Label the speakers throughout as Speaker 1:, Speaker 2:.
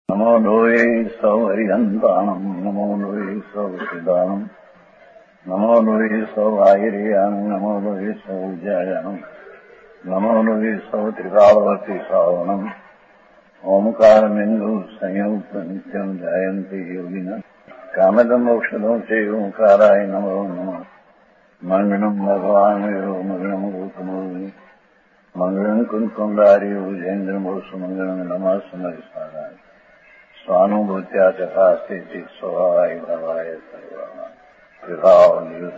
Speaker 1: नमो लोये सौहरिहन्ताणम् नमो लोये सौहृदानम् नमो लोये सौभागिर्यानम् नमो लोये सौजायानम् नमो लोये सौत्रिकावती सावनम् ओंकारमिन्दु संयुक्त नित्यम् जायन्ति योगिनः कामदम् मोक्षदम् च ओंकाराय नमो नमः मङ्गलम् भगवान् वीरो मङ्गलम् रूपमोहि मङ्गलम् कुन्कुण्डारि उजेन्द्रमोसु मङ्गलम् नमः समरिसाराय स्वानुभूत्या चकास्ते स्वभावाय भवाय विभाव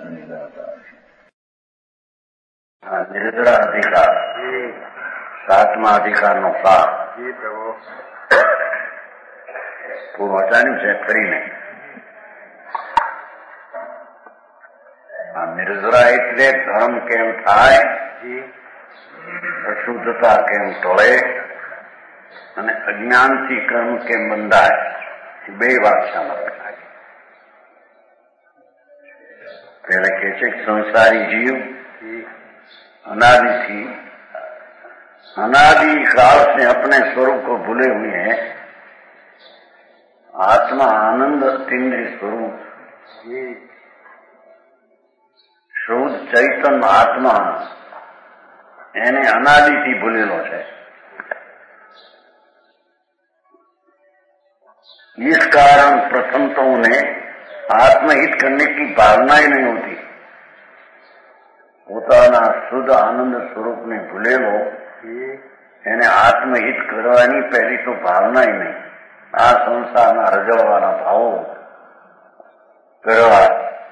Speaker 2: નિર્જરા અધિકાર સાતમા અધિકારનો ભાગ પૂરું વાંચાયું છે કરીને. આ નિર્જરા એટલે ધર્મ કેમ થાય, અશુદ્ધતા કેમ ટળે અને અજ્ઞાનથી કર્મ કેમ બંધાય, બે વાક્યામાં पहले कहते संसारी जीव अनादि काल से अपने स्वरूप को भूले हुए हैं. आत्मा आनंद अतीन्द्रिय स्वरूप शुद्ध चैतन्य आत्मा એને અનાદિથી ભૂલેલો છે. इस कारण प्रथम तो उन्हें आत्महित करने की भावना ही नहीं होती. પોતાના શુદ્ધ આનંદ સ્વરૂપને ભૂલેલો એને આત્મહિત કરવાની પહેલી તો ભાવના ही नहीं. આ સંસારના રજવાવાના ભાવો કરવા.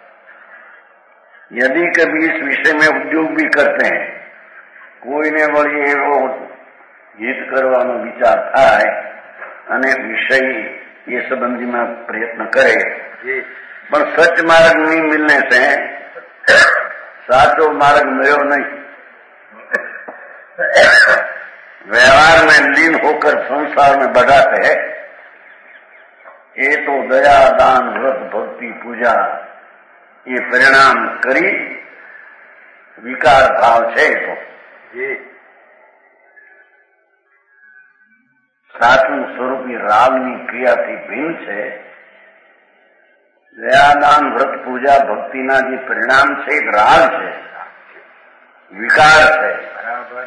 Speaker 2: यदि कभी इस विषय में उद्योग भी करते हैं, કોઈને વળી એવો હિત કરવાનો વિચાર થાય અને વિષય ये संबंधी में प्रयत्न करे, पर सच मार्ग नहीं मिलने से साचो मार्ग मिलो नहीं. व्यवहार में लीन होकर संसार में बढ़ाते हैं. ये तो दया दान व्रत भक्ति पूजा ये परिणाम करी विकार भाव है. तो સાચું સ્વરૂપી રાગની ક્રિયાથી ભિન્ન છે. દયાદાન વ્રત પૂજા ભક્તિના જે પરિણામ છે એક રાગ છે, વિકાર છે. બરાબર.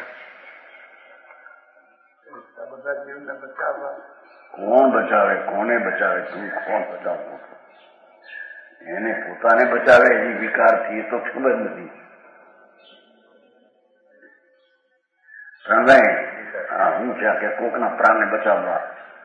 Speaker 2: બધા જીવને બચાવવા કોણ બચાવે, કોને બચાવે, તું કોણ બચાવવું, એને પોતાને બચાવે એની વિકારથી એ તો ખબર નથી. સમજાય? હું છે કે કોકના પ્રાણને બચાવવા.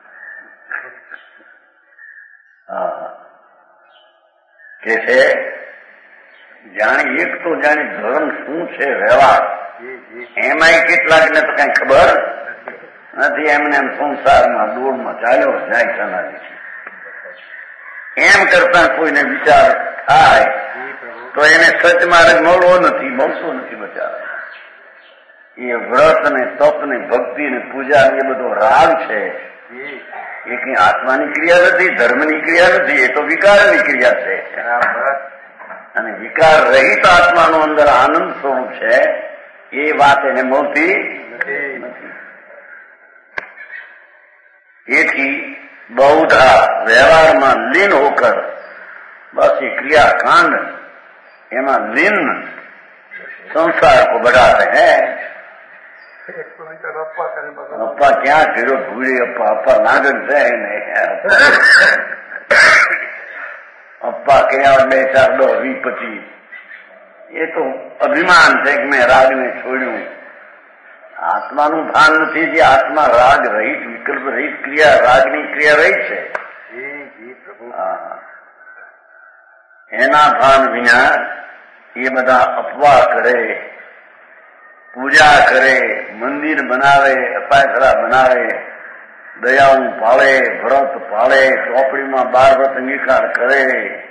Speaker 2: કે છે જાણે એક તો જાણે ધર્મ શું છે, વ્યવહાર એમાંય કેટલાકને તો કઈ ખબર નથી. એમને એમ સંસારમાં દોડમાં ચાલ્યો જાય ચલાવી છે. એમ કરતા કોઈને વિચાર થાય તો એને સચ માર્ગ મળવો નથી, મળતો નથી બચાવે. એ વ્રત ને તપ ને ભક્તિ ને પૂજા એ બધો રાગ છે. એ કઈ આત્માની ક્રિયા નથી, ધર્મની ક્રિયા નથી, એ તો વિકારની ક્રિયા છે. અને વિકાર રહિત આત્માનો અંદર આનંદ સ્વરૂપ છે એ વાત એને મળતી નથી. એથી બહુધા વ્યવહારમાં લીન હોકર બસ એ ક્રિયાકાંડ એમાં લીન संसार को बढ़ाते हैं. अप्पा क्या करो भूले, अप्पा नागन से नहीं, अप्पा क्या 2 4 10 20 25 ये तो अभिमान છે કે મેં રાગને છોડ્યું. આત્માનું ભાન નથી. જે આત્મા રાગ રહિત વિકલ્પ રહિત ક્રિયા રાગની ક્રિયા રહિત છે એના ભાન વિના એ બધા અપવાહ કરે, પૂજા કરે, મંદિર બનાવે, અપાયખરા બનાવે, દયાઓ પાળે, વ્રત પાળે, ચોપડીમાં 12 વ્રત અંગીકાર કરે,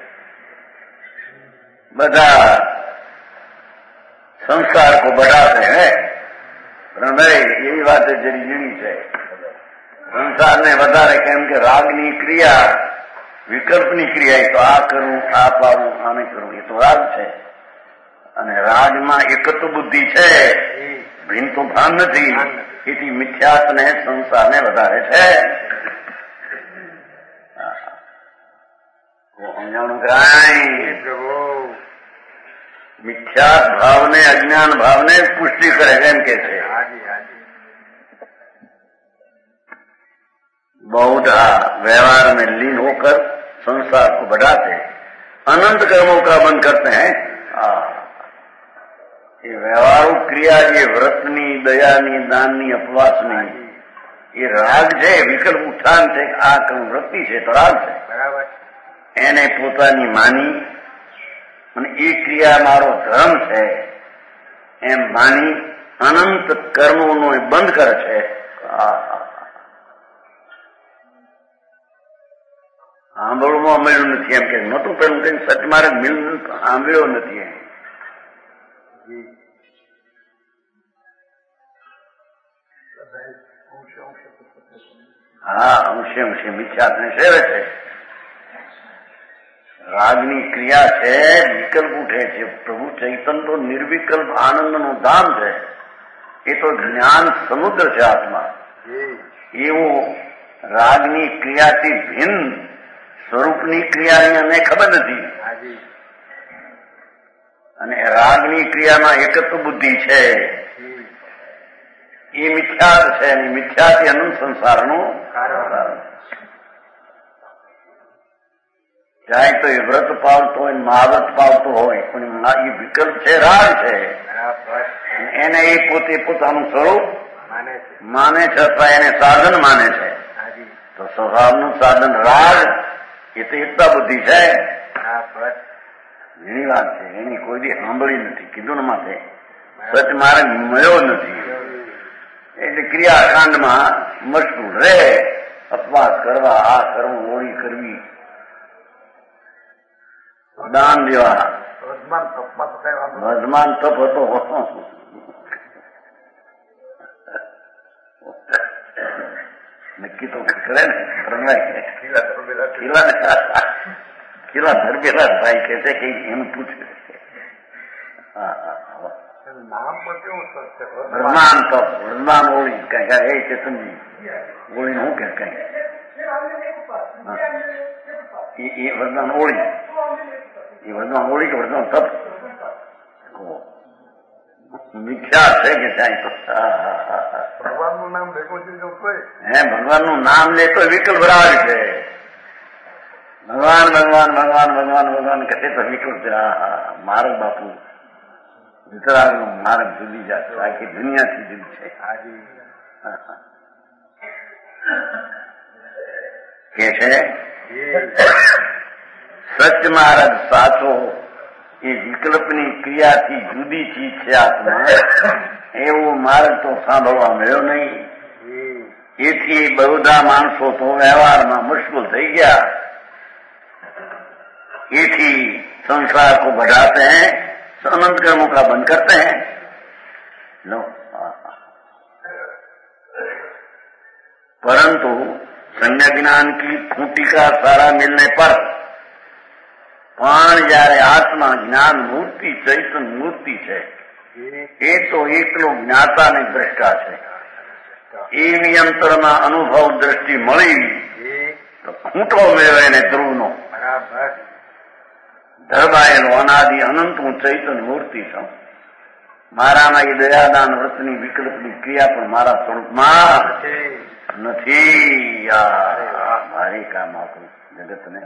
Speaker 2: બધા સંસાર को बढ़ाते हैं. નહીં, એવી વાત જરી ઝીણી છે. સંસારને વધારે કેમ કે રાગની ક્રિયા, વિકલ્પની ક્રિયા, એ તો આ કરું, આ પાવું, આને કરું, એ તો રાગ છે. અને રાજમાં એકત્વ બુદ્ધિ છે, ભિન્ન તો ભાન નથી. એથી મિથ્યાત્વને સંસારને વધારે છે. અજાણું કરાય
Speaker 3: પ્રભુ
Speaker 2: મિથ્યા ભાવને અજ્ઞાન ભાવને પુષ્ટિ કરે એમ કે છે
Speaker 3: હાજી હાજી
Speaker 2: बहुत व्यवहार में लीन होकर संसार को बढ़ाते अनंत कर्मों का बंद करते हैं ये व्यवहारो क्रिया ये व्रतनी दयानी दाननी अपवासनी ये રાગ છે વિકલ્પ ઉત્થાન છે આ કર્મ વૃત્તિ છે તો રાગ છે
Speaker 3: બરાબર
Speaker 2: એને પોતાની માની અને એ ક્રિયા મારો ધર્મ છે એમ માની અનંત કર્મોનો એ બંધ કરે છે સાંભળવામાં મળ્યું નથી એમ કે નતું પેલું કઈ સચ માર્ગ મિલન સાંભળ્યો નથી એમ હા અંશે અંશે મિથ્યાત્ને સેવે છે રાગની ક્રિયા છે વિકલ્પ ઉઠે છે પ્રભુ ચૈતન્ય તો નિર્વિકલ્પ આનંદનું ધામ છે એ તો જ્ઞાન સમુદ્ર છે આત્મા એવું રાગની ક્રિયાથી ભિન્ન સ્વરૂપની ક્રિયાની અમને ખબર નથી અને રાગની ક્રિયામાં એકત્વ બુદ્ધિ છે એ મિથ્યાત છે અને મિથ્યાથી અનંત સંસારનું ચાહે તો એ વ્રત પાવતો હોય મહાવ્રત પાવતો હોય પણ એ વિકલ્પ છે રાગ છે એને એ પોતે પોતાનું સ્વરૂપ માને છે અથવા એને સાધન માને છે તો સ્વભાવનું સાધન રાગ એ તો એકતા બુદ્ધિ છે ઘણી વાત છે એની કોઈ દી સાંભળી નથી કીધું ને માથે સચ માર્ગ મળ્યો નથી એટલે ક્રિયાકાંડમાં મશગુલ રહે અપવાસ કરવા આ કરવું હોળી કરવી દાન દેવા વર્ધમાન તપ હતો નક્કી તો કરે ને કિલ્લા ધરબેલા ભાઈ કે છે કે એમ પૂછે વર્ધમાન તપ વર્ધમાન હોળી કઈ એ ચેતનજી હોળી શું કે કઈ એ વર્ધમાન હોળી એ વર્ધમાન હોળી કે વર્ધમાન તપ મિથ્યા છે કે ત્યાં તો
Speaker 3: ભગવાનનું નામ ભેગું છે
Speaker 2: હે ભગવાનનું નામ લે તો વિકલ્પ રાગ છે ભગવાન ભગવાન ભગવાન ભગવાન ભગવાન કહે તો વિકલ્પ છે મારો બાપુ વિતરાગનો માર્ગ જુદી જશે આખી દુનિયાથી જુદી છે કે છે સચ માર્ગ સાચો એ વિકલ્પની ક્રિયાથી જુદી ચીજ છે આત્મા એવો માર્ગ તો સાંભળવા મળ્યો નહીં એથી બહુધા માણસો તો વ્યવહારમાં મુશ્કેલ થઈ ગયા એથી संसार को बढ़ाते हैं अनंत कर्मों का बंद करते हैं लो परंतु संज्ञा ज्ञान की खूंटी का सारा मिलने पर પણ જયારે આત્મા જ્ઞાન મૂર્તિ ચૈતન મૂર્તિ છે એ તો એકલો જ્ઞાતા ને દ્રષ્ટા છે એવી અંતરમાં અનુભવ દ્રષ્ટિ મળી તો ખૂંટો મેળવે ને ધ્રુવનો ધરબાયેલો અનાદિ અનંત હું ચૈતન મૂર્તિ છું મારામાં એ દયાદાન વ્રતની વિકલ્પની ક્રિયા પણ મારા સ્વરૂપમાં નથી મારી કામ આપણું જગતને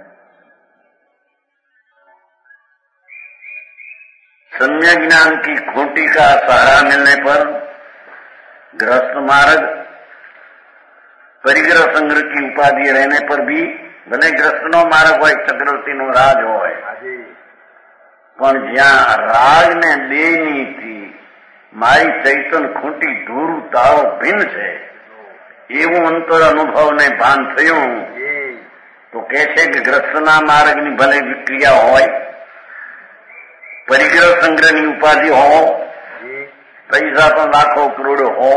Speaker 2: सम्यक ज्ञान की खूंटी का सहारा मिलने पर गृहस्थ मार्ग परिग्रह संग्रह की उपाधि रहने पर भी भले गृहस्थ नो मार्ग હોય ચક્રવર્તી નો રાજ હોય પણ જ્યાં રાજ ને દેનીથી મારી ચૈતન ખૂંટી ધૂળ તાળો ભિન્ન છે એવું અંતર અનુભવને ભાન થયું તો કહે છે કે ગૃહસ્થના માર્ગની ભલે વિક્રિયા હોય परिग्रह संग्रह की उपाधि हो पैसा तो लाखों करोड़ों हो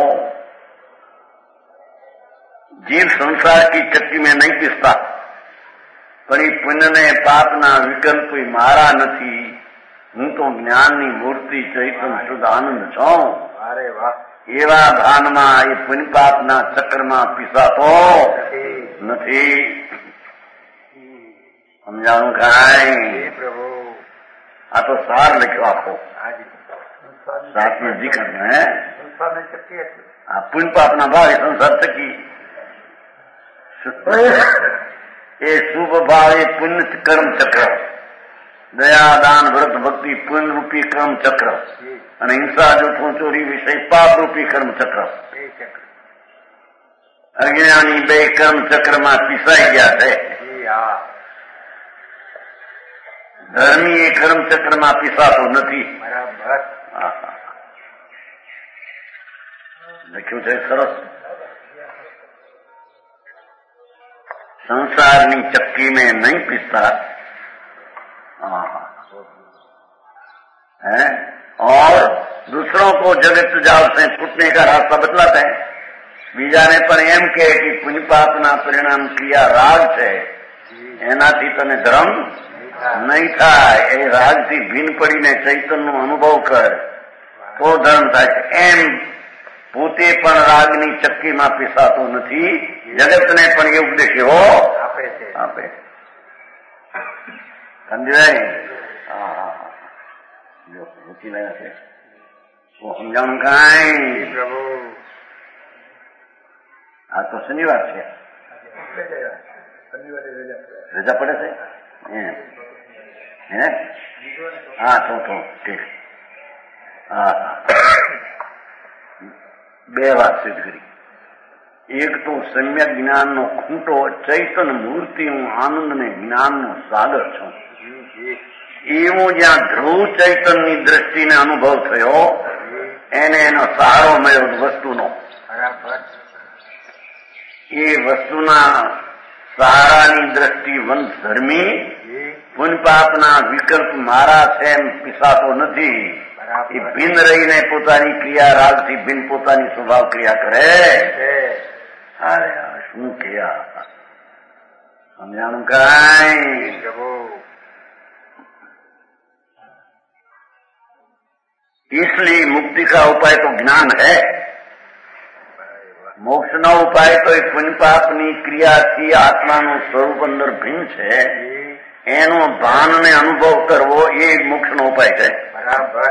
Speaker 2: जीव संसार की चक्की में नहीं पिसता पर पुण्य ने पाप ना विकल्प मारा नहीं हूँ तो ज्ञान की मूर्ति चैतन शुद्ध आनंद छो अरे वाह एवा भान में ये पुण्य पाप ना चक्कर में पीसा तो नहीं સમજાણું કાંઈ
Speaker 3: પ્રભુ
Speaker 2: આ તો સાર લખ્યો આખો
Speaker 3: હાજી
Speaker 2: સાતનો જીકર હે
Speaker 3: સંસારની શક્તિ હતી
Speaker 2: આ પુણ્ય પાપના ભાવે સંસાર થકી એ શુભ ભાવ એ પુણ્ય કર્મ ચક્ર દયા દાન વ્રત ભક્તિ પુણ્ય રૂપી કર્મ ચક્ર અને હિંસા જૂઠું ચોરી વિષય પાપ રૂપી કર્મ ચક્ર
Speaker 3: એ ચક્ર
Speaker 2: અજ્ઞાની બે કર્મ ચક્રમાં પીસાઈ ગયા છે
Speaker 3: જી હા
Speaker 2: ધર્મી એ કર્મ ચક્રમાં પીસાતો નથી
Speaker 3: બરાબર
Speaker 2: લખ્યું છે સરસ संसार की चक्की में नहीं पिसता है और दूसरों को जगत जाल से छूटने का रास्ता बतलाते हैं बीजा ने पर एम कहे कि पुण्य पापना परिणाम क्रिया राग છે એનાથી તને ધર્મ નહીં થાય એ રાગથી ભીન પડીને ચૈતન્યનો અનુભવ કર તો ધર્મ થાય છે એમ પોતે પણ રાગની ચક્કીમાં પીસાતો નથી જગતને પણ એ ઉપદેશ એવો આપે સમજાય જો રૂચી લાયા છે તો સમજાણું કાંઈ
Speaker 3: પ્રભુ
Speaker 2: આ તો શનિવાર છે રજા પડે છે હે હા તો ઠીક હા બે વાત સિદ્ધ કરી એક તો સમ્યક જ્ઞાનનો ખૂંટો ચૈતન્ય મૂર્તિનું આનંદ ને જ્ઞાનનો સાગર છું એવું જ્યાં ધ્રુવ ચૈતન્યની દ્રષ્ટિને અનુભવ થયો એને એનો સહારો મળ્યો વસ્તુનો એ વસ્તુના સહારાની દ્રષ્ટિ વંશ ધર્મી પુણ્ય પાપના વિકલ્પ મારા છે એમ પીસાતો નથી એ ભિન્ન રહીને પોતાની ક્રિયા રાગથી ભિન્ન પોતાની સ્વભાવ ક્રિયા કરે અરે શું ક્રિયા સમજાણું કાંઈ इसलिए मुक्ति का उपाय तो ज्ञान है मोक्षનો ઉપાય તો એ પુણ્ય પાપની ક્રિયાથી આત્માનું સ્વરૂપ અંદર ભિન્ન છે એનો ભાનને અનુભવ કરવો એ મોક્ષનો ઉપાય છે
Speaker 3: બરાબર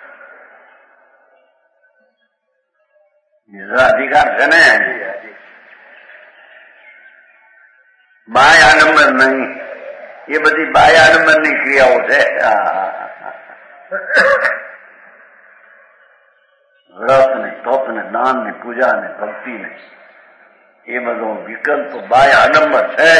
Speaker 2: બીજા અધિકાર છે ને બાય આડંબર નહીં એ બધી બાય આડંબરની ક્રિયાઓ છે વ્રત ને તપ ને દાન ને પૂજા ને ભક્તિ ને એ બધો વિકલ્પ બાય આડંબર છે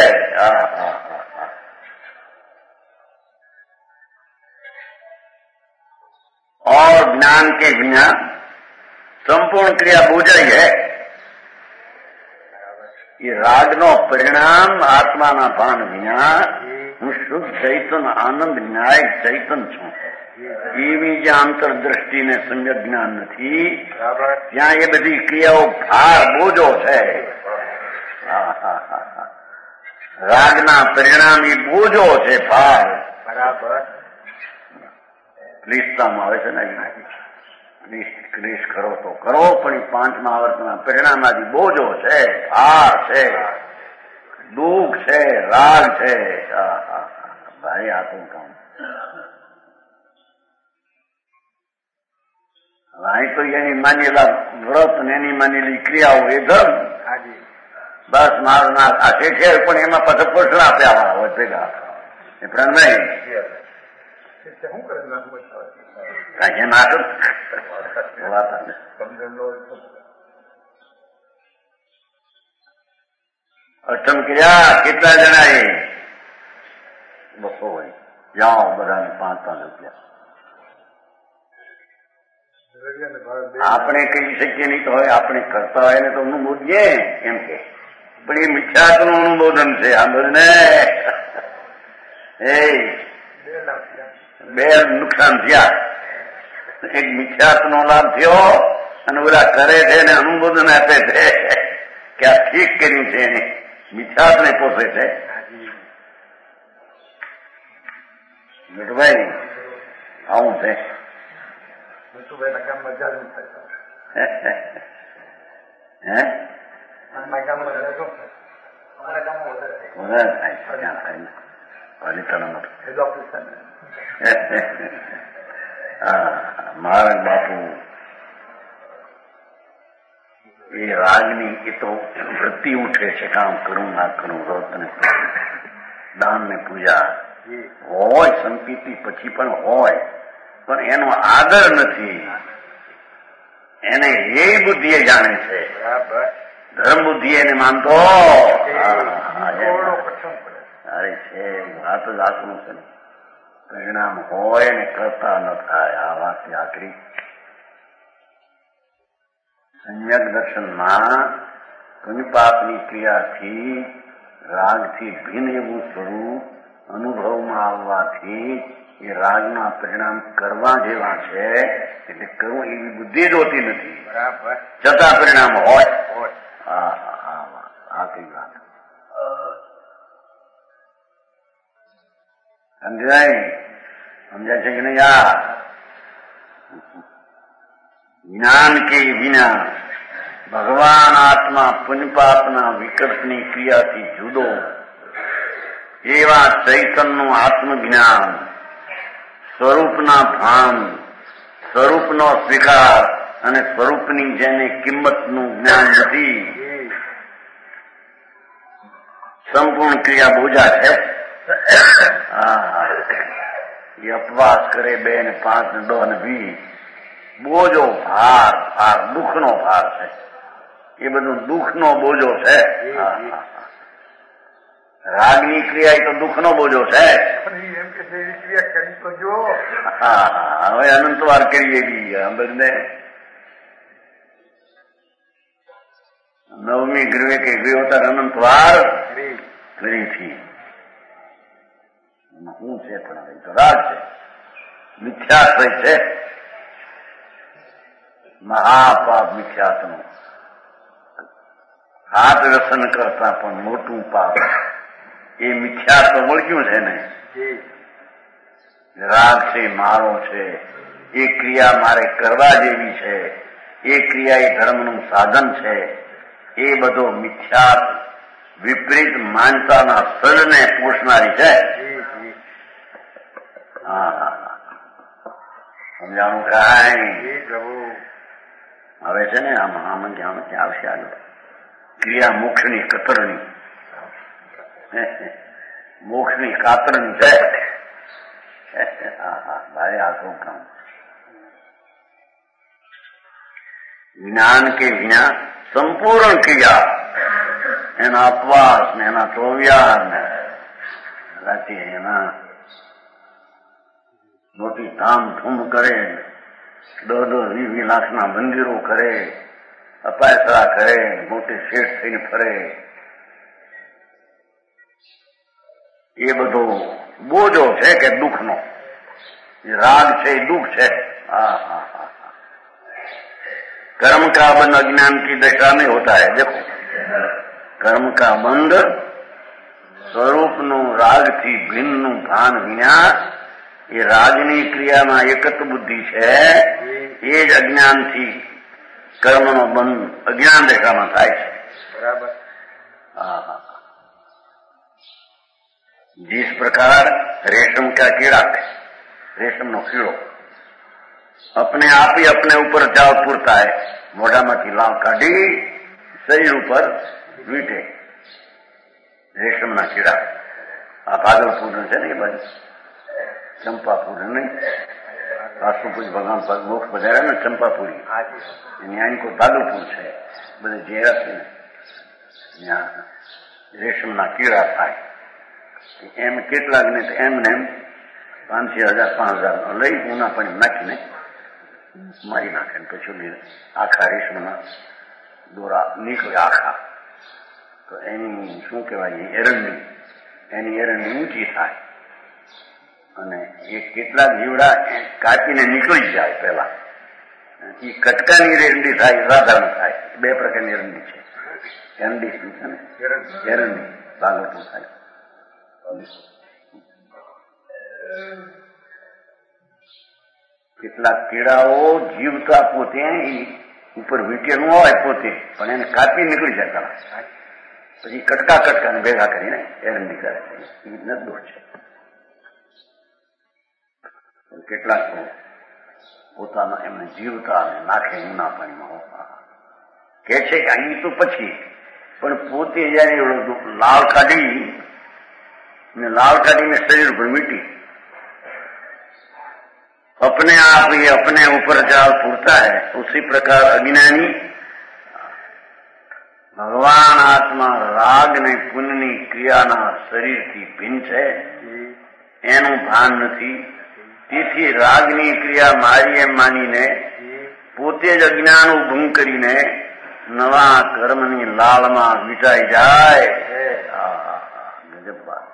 Speaker 2: और ज्ञान के बिना संपूर्ण क्रिया बोझाई है ये रागनो परिणाम आत्माना भान विना હું શુદ્ધ ચૈતન્ય આનંદ ન્યાય ચૈતન્ય છું એવી જ્યાં અંતરદ્રષ્ટિ ને સમ્યક જ્ઞાન નથી ત્યાં એ બધી ક્રિયાઓ ભાર બોજો છે રાગના પરિણામ એ બોજો છે ભાર
Speaker 3: બરાબર
Speaker 2: ક્લિષ્ટતામાં આવે છે ને ક્લિષ્ટ કરો તો કરો પણ એ પાંચમા આવર્તના પરિણામાથી બોજો છે ભાર છે દુઃખ છે રાગ છે ભાઈ આ તો કામ અહીં તો એની માનેલા વ્રત ને એની માનેલી ક્રિયાઓ એ ધર્મ બસ મારું ના આ છે પણ એમાં પાછા પોષણ આપ્યા હોય ભેગા એ પણ નહીં કાંઈ ના વાત અષ્ટમ ક્રિયા કેટલા જણા એ 200 હોય જાઓ બધાને 5-5 રૂપિયા આપણે કહી શકીએ નહીં તો હવે આપણે કરતા હોય ને તો અનુબોધીએ એમ કે પણ એ મિથ્યાત્વનું અનુબોધન છે આ બધને એ બે નુકસાન થયા એક મિથ્યાત્વનો લાભ થયો અને ઓલા કરે છે ને અનુબોધન આપે છે કે આ ઠીક કર્યું છે એને મિથ્યાત્વને પોષે છે ભાઈ આવું છે પાલિતાણામાં
Speaker 3: હેડ ઓફિસ છે ને.
Speaker 2: હા, મહારાજ બાપુ એ રાગની એ તો વૃત્તિ ઉઠે છે, કામ કરું ના કરું, વ્રત ને દાન ને પૂજા હોય, સંપત્તિ પછી પણ હોય, પણ એનો આદર નથી. એને એ બુદ્ધિ જાણે છે,
Speaker 3: બરાબર.
Speaker 2: ધર્મ બુદ્ધિ એને માનતો. અરે છે વાત જ આકરું છે. પરિણામ હોય ને કરતા ન થાય. આ વાત આકરી. સંયક દર્શનમાં પુણ્યપાપની ક્રિયાથી રાગથી ભિન્ન એવું સ્વરૂપ અનુભવમાં આવવાથી એ રાગના પરિણામ કરવા જેવા છે. એટલે કરવું એવી બુદ્ધિ જ હોતી નથી,
Speaker 3: બરાબર.
Speaker 2: છતાં પરિણામ હોય. આ કઈ વાત સમજાય છે કે નહીં? જ્ઞાન કે વિના ભગવાન આત્મા પુણ્યપાપના વિકલ્પની ક્રિયાથી જુદો એવા ચૈતનનું આત્મજ્ઞાન, સ્વરૂપના ભાન, સ્વરૂપનો સ્વીકાર અને સ્વરૂપની જેને કિંમતનું જ્ઞાન નથી, સંપૂર્ણ ક્રિયા બોજા છે. એ અપવાસ કરે 2 ને 5 ને 10 ને 20, બોજો ભાર દુઃખનો ભાર છે. એ બધું દુઃખનો બોજો છે. રાગની ક્રિયા એ તો દુઃખનો બોજો છે.
Speaker 3: એમ કે ક્રિયા કરી તો જો.
Speaker 2: હવે અનંતવાર કરીએ બધને 9મી ગૃહે કે ગૃહોતર અનંતવાર ફરીથી શું છે? પણ તો રાગ છે, મિથ્યાશ્રય છે, મહાપાપ મિથ્યાત્મનું. હાથ વ્યસન કરતા પણ મોટું પાપ એ મિથ્યાત્વ મળ્યું છે ને. રાગ છે, મારો છે, એ ક્રિયા મારે કરવા જેવી છે, એ ક્રિયા એ ધર્મનું સાધન છે. એ બધો મિથ્યાત્વ વિપરીત માનતાના સળને પોષનારી છે. સમજાણું કાંઈ? હવે છે ને આમાં આવશે આગળ ક્રિયા મોક્ષની કતરની, મોક્ષની કાતરની છે. ભાઈ આ શું કામ? જ્ઞાન કે વિના સંપૂર્ણ ક્રિયા, એના અપવાસ ને એના ચોવ્યાર ને રાતે એના મોટી ધામધૂમ કરે, 10-20 લાખના મંદિરો કરે, અપાયસરા કરે, મોટી શેઠ થઈને ફરે, એ બધો બોજો છે કે દુઃખનો. રાગ છે એ દુઃખ છે. कर्म का बंध अज्ञान की दशा में होता है. देखो, कर्म का બંધ સ્વરૂપનું રાગથી ભિન્નનું ભાન વિના એ રાજની ક્રિયામાં એકત્વ બુદ્ધિ છે. એ જ અજ્ઞાનથી કર્મનો બંધ અજ્ઞાન દશામાં થાય છે.
Speaker 3: બરાબર.
Speaker 2: जिस प्रकार रेशम का कीड़ा, रेशमનો કીડો अपने आप ही अपने ऊपर जाव पूरता है, મોઢામાંથી લાવ કાઢી શરીર ઉપર વીટે. રેશમના કીડા આ ભાગલપુર છે ને, એ બાજુ ચંપાપુર નહીં, રાષ્ટ્રપતિ ભગવાન મોક્ષ પધાર્યા ને ચંપાપુરી, ત્યાં કોઈ ભાગલપુર છે, બધે જેરા છે ને, ત્યાં રેશમના કીડા થાય. એમ કેટલાક ને એમને એમ 5,000 5,000 લઈ ઉના પાણી નાખીને મારી નાખે. પછી આખા રેશમના દોરા નીકળે આખા. તો એની શું કહેવાય, એરંડી, એની એરંડી ઊંચી થાય અને એ કેટલાક જીવડા કાપીને નીકળી જાય. પેલા એ કટકાની એરંડી થાય, સાધારણ થાય. 2 પ્રકારની એરંડી છે. એરંડી શું છે ને, એરંડી ભાગવતું થાય. કેટલાક કીડાઓ જીવતા પોતે ઉપર વીટેલું હોય પોતે, પણ એને કાપી નીકળી જતા, પછી કટકા ભેગા કરીને એરંડી કરે છે. એ રીતના દોષ છે. કેટલાક તો પોતાના એમને જીવતા અને નાખે ઊના પાણીમાં કે છે કે અહીં તો પછી પણ પોતે જયારે લાળ કાઢીને શરીર પર મીટી अपने आप ये अपने ऊपर जाल पूरता है, उसी प्रकार अज्ञानी भगवान आत्मा राग ने पुण्यની ક્રિયાના શરીરથી ભિન્ન છે એનું ભાન નથી. તેથી રાગની ક્રિયા મારી એમ માનીને પોતે જ અજ્ઞાન ઉભું કરીને નવા કર્મની લાળમાં વીંટાઈ જાય. ગજબ વાત.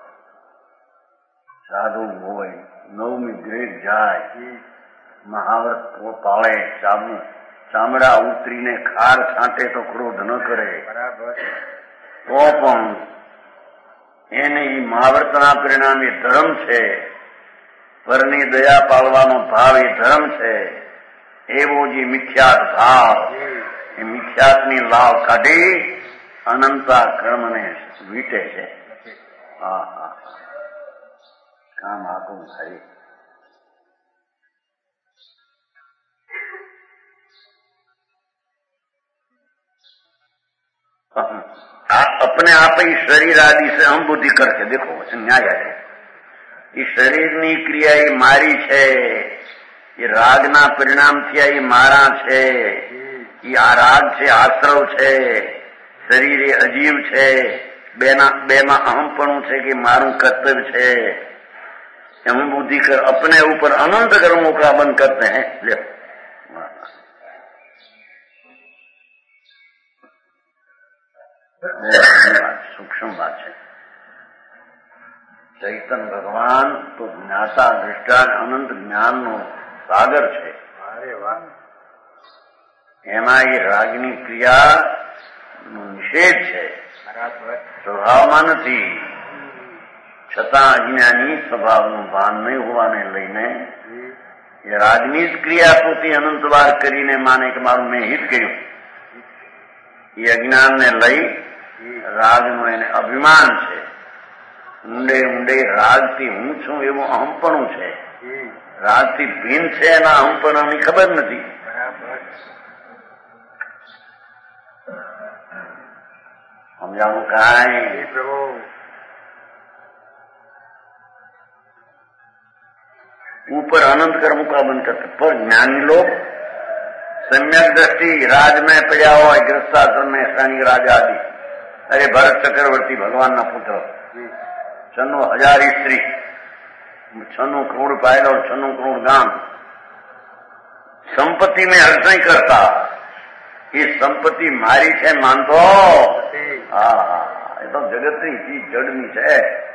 Speaker 2: સાધુ હોય નવમી ગ્રેડ જાય, મહાવ્રત પાળે, ચામડા ઉતરીને ખાર છાંટે તો ક્રોધ ન કરે, તો પણ એને એ મહાવ્રતના પરિણામે ધર્મ છે, પરની દયા પાળવાનો ભાવ એ ધર્મ છે. એવો જે મિથ્યાત ભાવ એ મિથ્યાતની લાવ કાઢી અનંતા કર્મને વીટે છે. કામ આખું થાય. अपने आप ही शरीर आदि से हम बुद्धि करके देखो न्याय है. ये शरीરની ક્રિયા એ મારી છે, એ રાગના પરિણામથી આ એ મારા છે. એ આ રાગ છે, આશ્રવ છે, શરીર એ અજીવ છે, બેમાં અહમપણું છે કે મારું કર્તવ્ય છે. हम बुद्धि कर अपने ऊपर अनंत कर्मों का बंद करते हैं. ले सूक्ष्म बात है. चैतन्य भगवान तो ज्ञाता दृष्टा अनंत ज्ञान नो सागर છે. એમાં એ રાગની ક્રિયા નો નિષેધ છે, સ્વભાવમાં નથી. છતાં અજ્ઞાની સ્વભાવનું ભાન નહીં હોવાને લઈને એ રાગની જ ક્રિયા પોતે અનંતવાર કરીને માને કે મારું મેં હિત કર્યું. એ અજ્ઞાનને લઈ રાગનું એને અભિમાન છે. ઊંડે ઊંડે રાગથી હું છું એવું અહમપણું છે. રાગથી ભિન્ન છે એના અહમપણાની ખબર નથી. સમજાણું કાંઈ? ऊपर अनंत कर्म का बंद करते. पर ज्ञानी लोग सम्यक दृष्टि राज में पड़ा हुआ गृहस्थाश्रम में श्रेणी राजा आदि. अरे भरत चक्रवर्ती भगवान ना पुत्र, 96,000 स्त्री, 96 करोड़ पायल और 96 करोड़ गांव. संपत्ति में हर्ष नहीं करता. ये संपत्ति मारी है मानतो. हाँ, ये तो जगतनी चीज जड़नी है.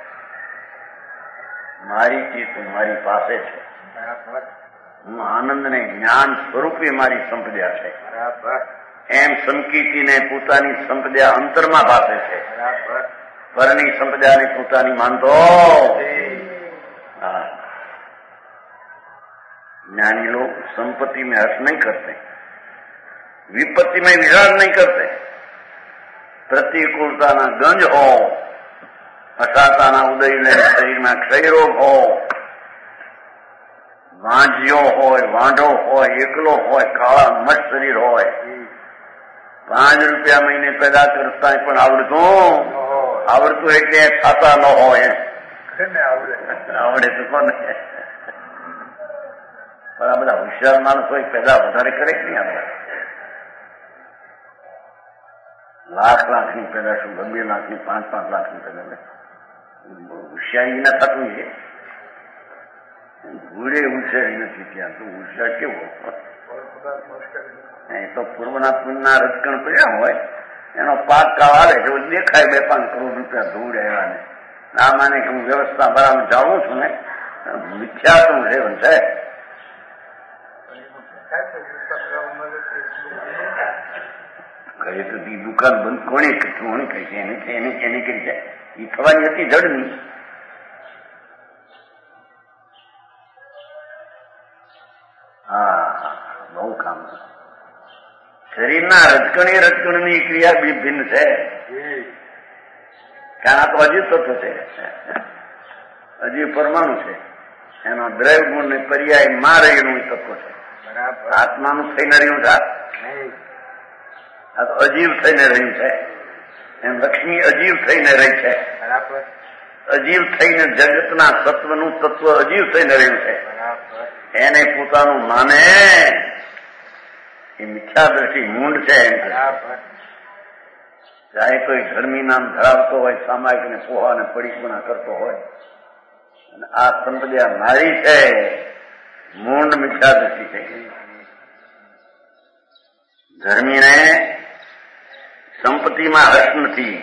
Speaker 2: મારી ચીજ મારી પાસે છે. હું આનંદને જ્ઞાન સ્વરૂપે મારી સંપદા છે. એમ સમકીતીને પોતાની સંપદા અંતરમાં પાસે છે. પરની સંપદાને પોતાની માનતો. ज्ञानी लोग संपत्ति में हर्ष नहीं करते, विपत्ति में विचार नहीं करते. प्रतिकूलताना गंज हो, અસાતાના ઉદયને શરીરમાં ક્ષયરોગ હોય, વાંજ્યો હોય, વાંઢો હોય, એકલો હોય, કાળા મસ્ત શરીર હોય, 5 રૂપિયા મહિને પેદા કરતા પણ આવડતું એટલે ખાતા ન હોય. આવડે તો કોને? પણ આ બધા હોશિયાર માણસો પેદા વધારે કરે કે નહીં? આપણે લાખની પેદા શું, 2 લાખની, 5-5 લાખની પેદા. હોશિયારી ના થતું છે. ઘોડે હોશિયારી નથી. ત્યાં તો હોશિયાર કેવો? એ તો પૂર્વના પુણ્યના રજકણ પડ્યા હોય, એનો પાક કાળ આવે છે, દેખાય 2-5 કરોડ રૂપિયા ધૂળ આવ્યા ને. આ માને કે હું વ્યવસ્થા બરાબર જાણું છું ને, મિથ્યાનું સેવન છે. કહે તો દુકાન બંધ કોણે કહી છે? એની કરી જાય. એ થવાની હતી જડની. હા, બહુ કામ. શરીરના રજકણની ક્રિયા બી ભિન્ન છે. કારણ તો હજી તત્વ છે, હજી પરમાણુ છે. એનો દ્રવ્ય ગુણ ને પર્યાય માં રહેલું તત્વ છે. આત્માનું થઈને રહ્યું છે, આ તો અજીવ થઈને રહ્યું છે. એમ લક્ષ્મી અજીવ થઈને રહી છે. અજીવ થઈને જગતના સત્વનું તત્વ અજીવ થઈને રહ્યું છે. એને પોતાનું માને એ મિથ્યા દ્રષ્ટિ મૂંડ છે. ચાહે કોઈ ધર્મી નામ ધરાવતો હોય, સામાયિક ને પોહા ને પડીપણા કરતો હોય, અને આ સંપ્રદાય નારી છે, મૂંડ મિથ્યા દ્રષ્ટિ છે. ધર્મીને સંપત્તિમાં હર્ષ નથી,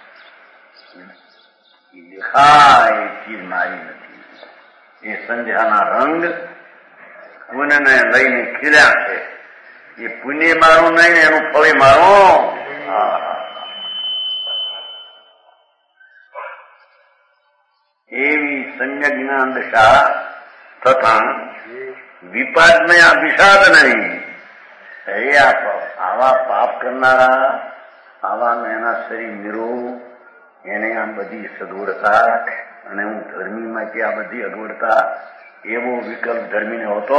Speaker 2: દેખાય એ ચીજ મારી નથી. એ સંધ્યાના રંગ પુણ્યને લઈને ખીલ્યા છે. એ પુણ્ય મારું નહીં, એનું ફળ મારું. એવી સમ્યક જ્ઞાન દશા થતા વિપાદમય વિષાદ નહીં. આવા પાપ કરનારા, આવા એના શરીર નિરોગ, એને આ બધી સગવડતા, અને હું ધર્મીમાંથી આ બધી અગવડતા, એવો વિકલ્પ ધર્મીને હોતો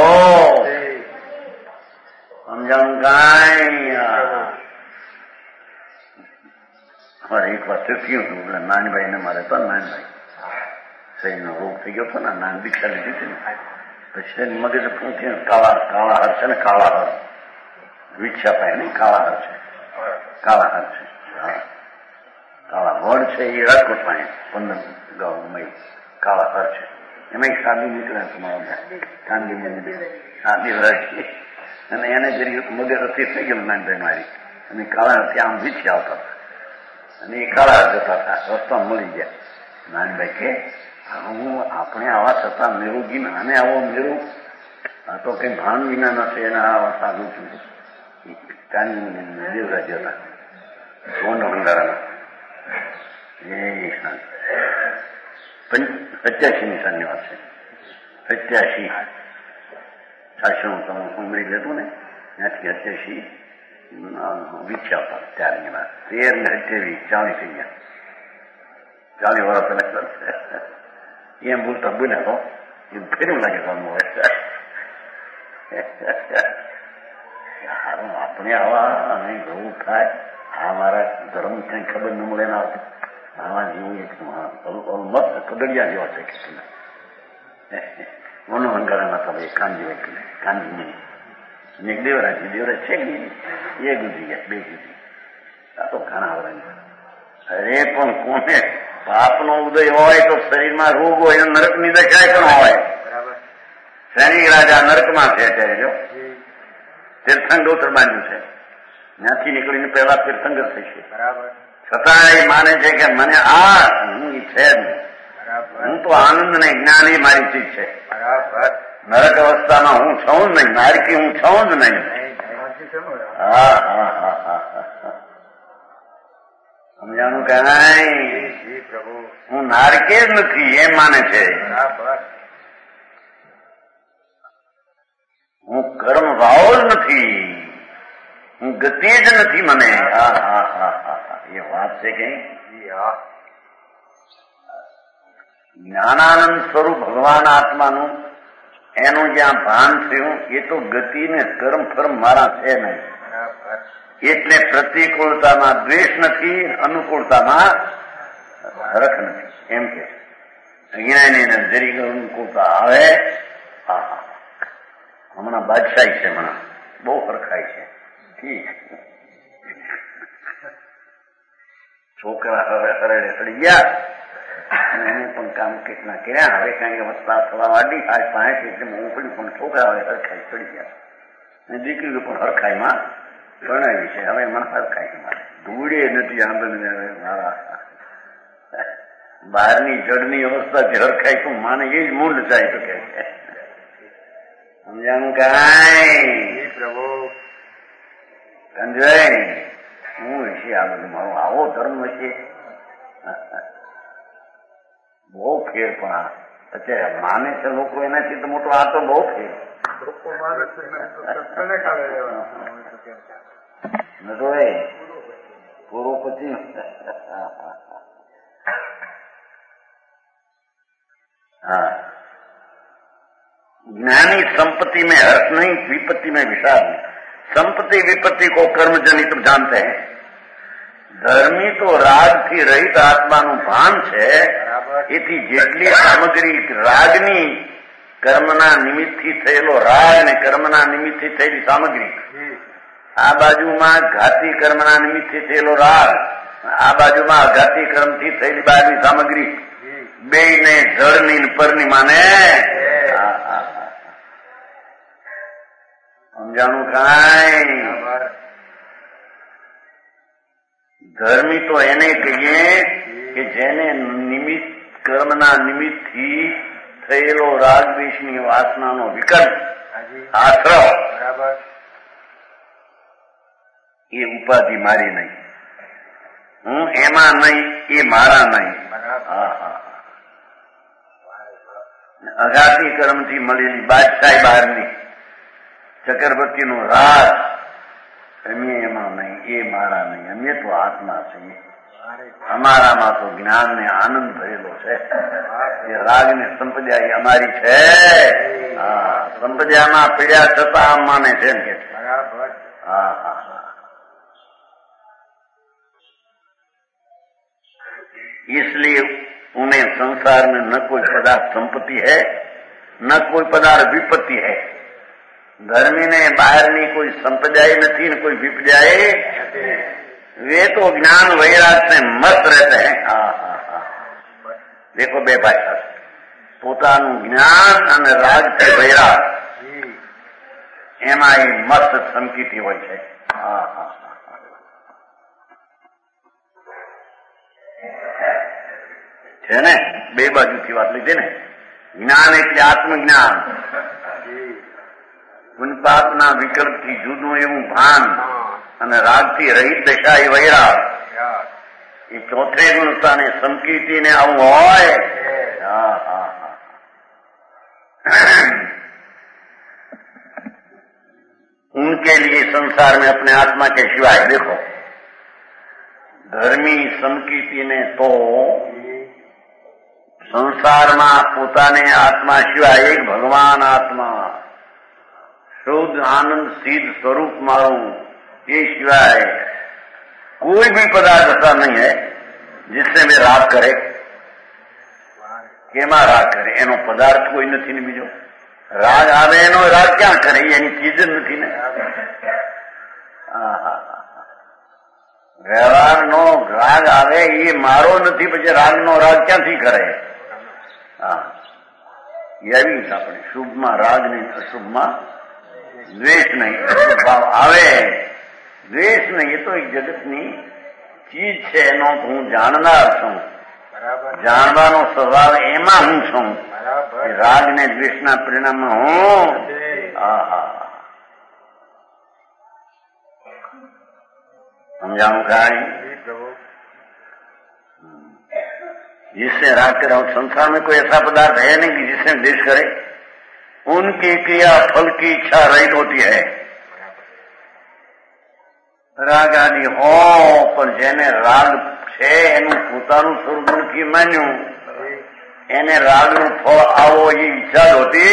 Speaker 2: સમજાણું કાંઈ. અમારે એક વાર થયું હતું, નાનભાઈ ને મારે તો નાનભાઈ શરીરનો રોગ થઈ ગયો હતો ને, નાન દીક્ષા લીધી હતી ને, પછી મગજ પૂછ્યું કાળા હર છે ને, કાળા હર વિક્ષા પાય નહીં, કાળા હર છે, કાળા હર છે, કાળા વડ છે. એ રાજકોટ પાસે 15 ગાઉ કાળા હર છે. એમાં એક સાદી નીકળે તમારા સાદી વરાય, અને એને જરી મગજ રથી થઈ ગયેલું નાનભાઈ મારી, અને કાળા હરથી આમ વીછી આવતા હતા, અને એ કાળા હર જતા હતા, રસ્તા મળી ગયા. નાનભાઈ કે હું આપણે આવા છતાં નિરોગી, અને આવો નિરોગ, આ તો કઈ ભાન વિના નથી. એના આવા સાધુ છું દેવરાજ હતા, સોનો ભંડારાના. એ 85 ની સાલની વાત છે. 85 શાસન તમે ઉમરી જતું ને, ત્યાંથી 88 વિખ્યા હતા ત્યારની વાત. 13 ને 28 40 થઈ ગયા. 40 વર્ષ પેલા એમ બોલતા બોલ્યા તો એ ફેરવું લાગે તમને. સારું આપણે આવા નહીં ઘણું થાય. આ મારા ધર્મ કઈ ખબર ન મળે ના આવતી. આવા જેવું એક મસ્ત કદડિયા જેવા છે કે મનોહંકારના તમે કાનજી કાનજી એક દેવરાજ છે કે એ ગુજરી ગયા, 2 ગુજરી. આ તો ઘણા વરાય. અરે પણ કોને પાપનો ઉદય હોય તો શરીરમાં રોગ હોય, નરકની દશાય પણ હોય. શનિ રાજા નરકમાં છે અત્યારે. જો તીર્થંગોત્ર બાંધ્યું છે, ત્યાંથી નીકળીને પહેલા તીર્થંકર થશે. છતાં એ માને છે કે મને આ હું છે જ નહીં, હું તો આનંદ નહીં, જ્ઞાન એ મારી ચીજ છે. નરક અવસ્થામાં હું છું જ નહીં, નારકી હું છું જ નહીં. હા હા હા હા સમજાણું કઈ? હું નારકે જ નથી એમ માને છે. હું કર્મ ભાવ જ નથી, હું ગતિ જ નથી મને. હા હા હા હા એ વાત છે કઈ. જ્ઞાનાનંદ સ્વરૂપ ભગવાન આત્માનું એનું જ્યાં ભાન થયું, એ તો ગતિ ને કર્મ ફર્મ મારા છે નહીં. એટલે પ્રતિકૂળતામાં દ્વેષ નથી, અનુકૂળતામાં હરખ નથી. એમ કે અજ્ઞાની જરી અનુકૂળતા આવે. હા હમણાં બાદશાહી છે, હમણાં બહુ હરખાય છે. ઠીક છોકરા હવે હરડે હળી ગયા, અને એને પણ કામ કેટલા કર્યા. હવે કઈ અવસ્થા થવા વાડી, આજ 5 એટલે મોકલી, પણ છોકરા હવે હરખાઈ ચડી ગયા. અને દીકરીઓ પણ હરખાઈમાં પ્રણાવી છે. હવે મને હરખાઈમાં ધૂળે નથી આંદોલન. મારા બહારની જડની અવસ્થાથી હરખાઈ તો માને એ જ મૂંડ જાય તો કે સમજાનું કાંઈ પ્રભુ સંજય હું હશે આ બધું મારો આવો ધર્મ હશે. બહુ ફેર પણ આ અત્યારે માને છે લોકો, એનાથી તો મોટો આ તો બહુ ફેર. નતો એ પૂરો પછી હા ज्ञानी संपत्ति में हर्ष नहीं, विपत्ति में विषाद नहीं। संपत्ति विपत्ति को कर्मजनित जानते हैं। ધર્મી તો રાગથી રહિત આત્માનું ભાન છે, એથી જેટલી સામગ્રી રાગની કર્મના નિમિત્તથી થયેલો રાગ ને કર્મના નિમિત્તથી થયેલી સામગ્રી, આ બાજુમાં ઘાતી કર્મના નિમિત્તથી થયેલો રાગ, આ બાજુમાં અઘાતી કર્મથી થયેલી બહારની સામગ્રી, બેયને જળની પરની માને સમજાણું કાંઈ? ધર્મી તો એને કહીએ કે જેને નિમિત્ત કર્મના નિમિત્તથી થયેલો રાગ દ્વેષની વાસનાનો વિકલ્પ આશ્રવ એ ઉપાધિ મારી નહીં, હું એમાં નહીં, એ મારા નહીં. અઘાતી કર્મથી મળેલી બાદશાહી બહારની ચક્રવર્તીનો રાગ, અમે એમાં નહીં, એ મારા નહીં, અમે તો આત્મા છીએ, અમારામાં તો જ્ઞાન ને આનંદ ભરેલો છે. એ રાગ ને સંપદા અમારી છે. સંપદામાં પીડ્યા છતાં આમ માને છે એમ કે इसलिए उन्हें संसार में न कोई पदार्थ संपत्ति है न कोई पदार्थ विपत्ति है. धर्मी ने बाहरनी कोई संपदाई नहीं न कोई विपदाई, वे तो ज्ञान वैराग से मस्त रहते हैं. देखो बे भाषा પોતાનું જ્ઞાન અને રાગથી વૈરાગ એમાં એ મસ્ત સંકિતી હોય છે. છે ને, બે બાજુથી વાત લીધી ને. જ્ઞાન એટલે આત્મજ્ઞાન, પુનપાપના વિકલ્પથી જુદું એવું ભાન અને રાગથી રહિત દશા એ વૈરાગ. એ ચોથે ગુણતાને સંકિતીને આવું હોય. उनके लिए संसार में अपने आत्मा के सिवाय, देखो धर्मी संकीर्ति ने तो संसार में पोताने आत्मा सिवाय एक भगवान आत्मा शुद्ध आनंद सिद्ध स्वरूप मारू ये सिवाय कोई भी पदार्थ ऐसा नहीं है जिससे वे राग करे. केमा राग करे? एनो पदार्थ कोई नहीं ने बीजो. राग आवे एनो राग क्या करे? एनी चीज नहीं ने. व्यवहार नो राग आवे ये मारो नहीं, पछी राग नो राग क्या थी करे? एवी अपने शुभ में राग नहीं, अशुभ में द्वेष नहीं. अशुभ भाव आवे, द्वेष नहीं, ये तो एक जगत नी चीज है. एनो हूँ जाणनार छूं, જાણવાનો સ્વભાવ એમાં હું છું. રાગ ને દ્વેષના પરિણામ હું. समझाऊं खाई? जिससे राग करे, संसार में कोई ऐसा पदार्थ है नहीं कि जिससे द्वेष करे. उनकी क्रिया फल की इच्छा रहित होती है. राग आदि हो पर जेने राग છે એનું પોતાનું સ્વરૂપ નથી માન્યું, એને રાગનું ફળ આવો એ ઈચ્છા હોતી.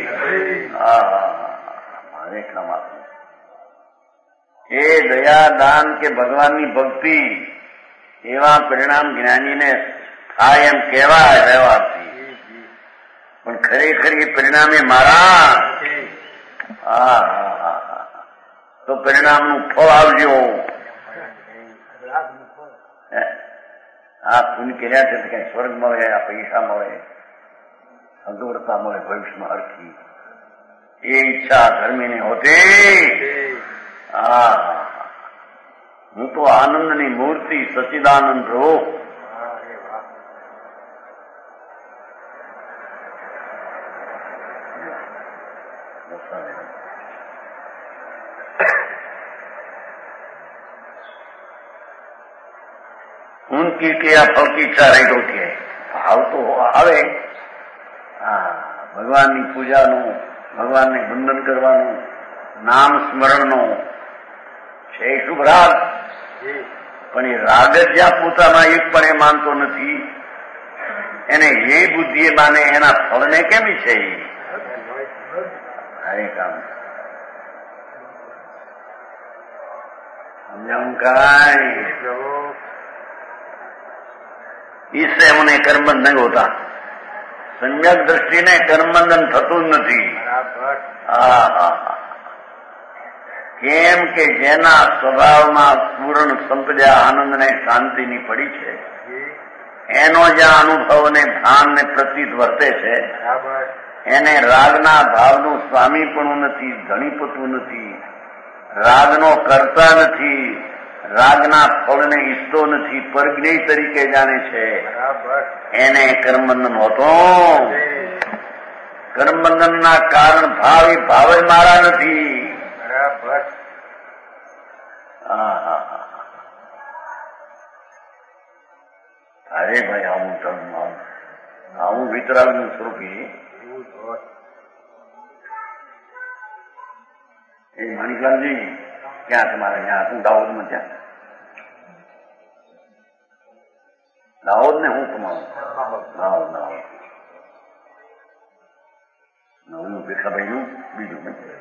Speaker 2: મારે ક્ષમા એ દયા દાન કે ભગવાનની ભક્તિ એવા પરિણામ જ્ઞાનીને થાય એમ કહેવાય વ્યવહારથી, પણ ખરેખર એ પરિણામે મારા. તો પરિણામનું ફળ આવજો. પુણ્ય કર્યા છે કઈ સ્વર્ગ મળે, આ પૈસા મળે, અગવડતા મળે ભવિષ્યમાં હરખી, એ ઈચ્છા ધર્મીની હોતી. હું તો આનંદની મૂર્તિ સચિદાનંદ રહો. उनकी क्रिया फल की इच्छा रहित होती है. भाव तो आवे भगवाननी पूजानो, भगवानने वंदन करवानो, नाम स्मरणनो છે શુભ રાગ. પણ એ રાગ જ જ્યાં પોતામાં એક પણ એ માનતો નથી, એને એ બુદ્ધિએ માને એના ફળને કેમ છે? હરે કામ સમજાવું કાંઈ इससे उन्हें कर्मबंधन नहीं होता सम्यक दृष्टि ने कर्मबंधन थતું નથી કેમ કે જેના સ્વભાવમાં પૂર્ણ સંપદા આનંદ ને શાંતિની પડી છે એનો જ્યાં અનુભવ ને ભાન ને પ્રતીત વર્તે છે એને રાગના ભાવનું સ્વામી પણ નથી, ધણીપતું નથી, રાગનો કરતા નથી, રાગના ફળને ઈચ્છતો નથી, પરજ્ઞેય તરીકે જાણે છે. એને કર્મબંધન હોતો. કર્મબંધનના કારણ ભાવ એ ભાવ જ મારા નથી. અરે ભાઈ આવું વિતરાગનું સ્વરૂપ એ માણિકલાલજી ક્યાં તમારે ત્યાં હતું દાહોદમાં? ત્યાં દાહોદ ને હું તમારું દાહોદ ભેખાભાઈ નું બીજું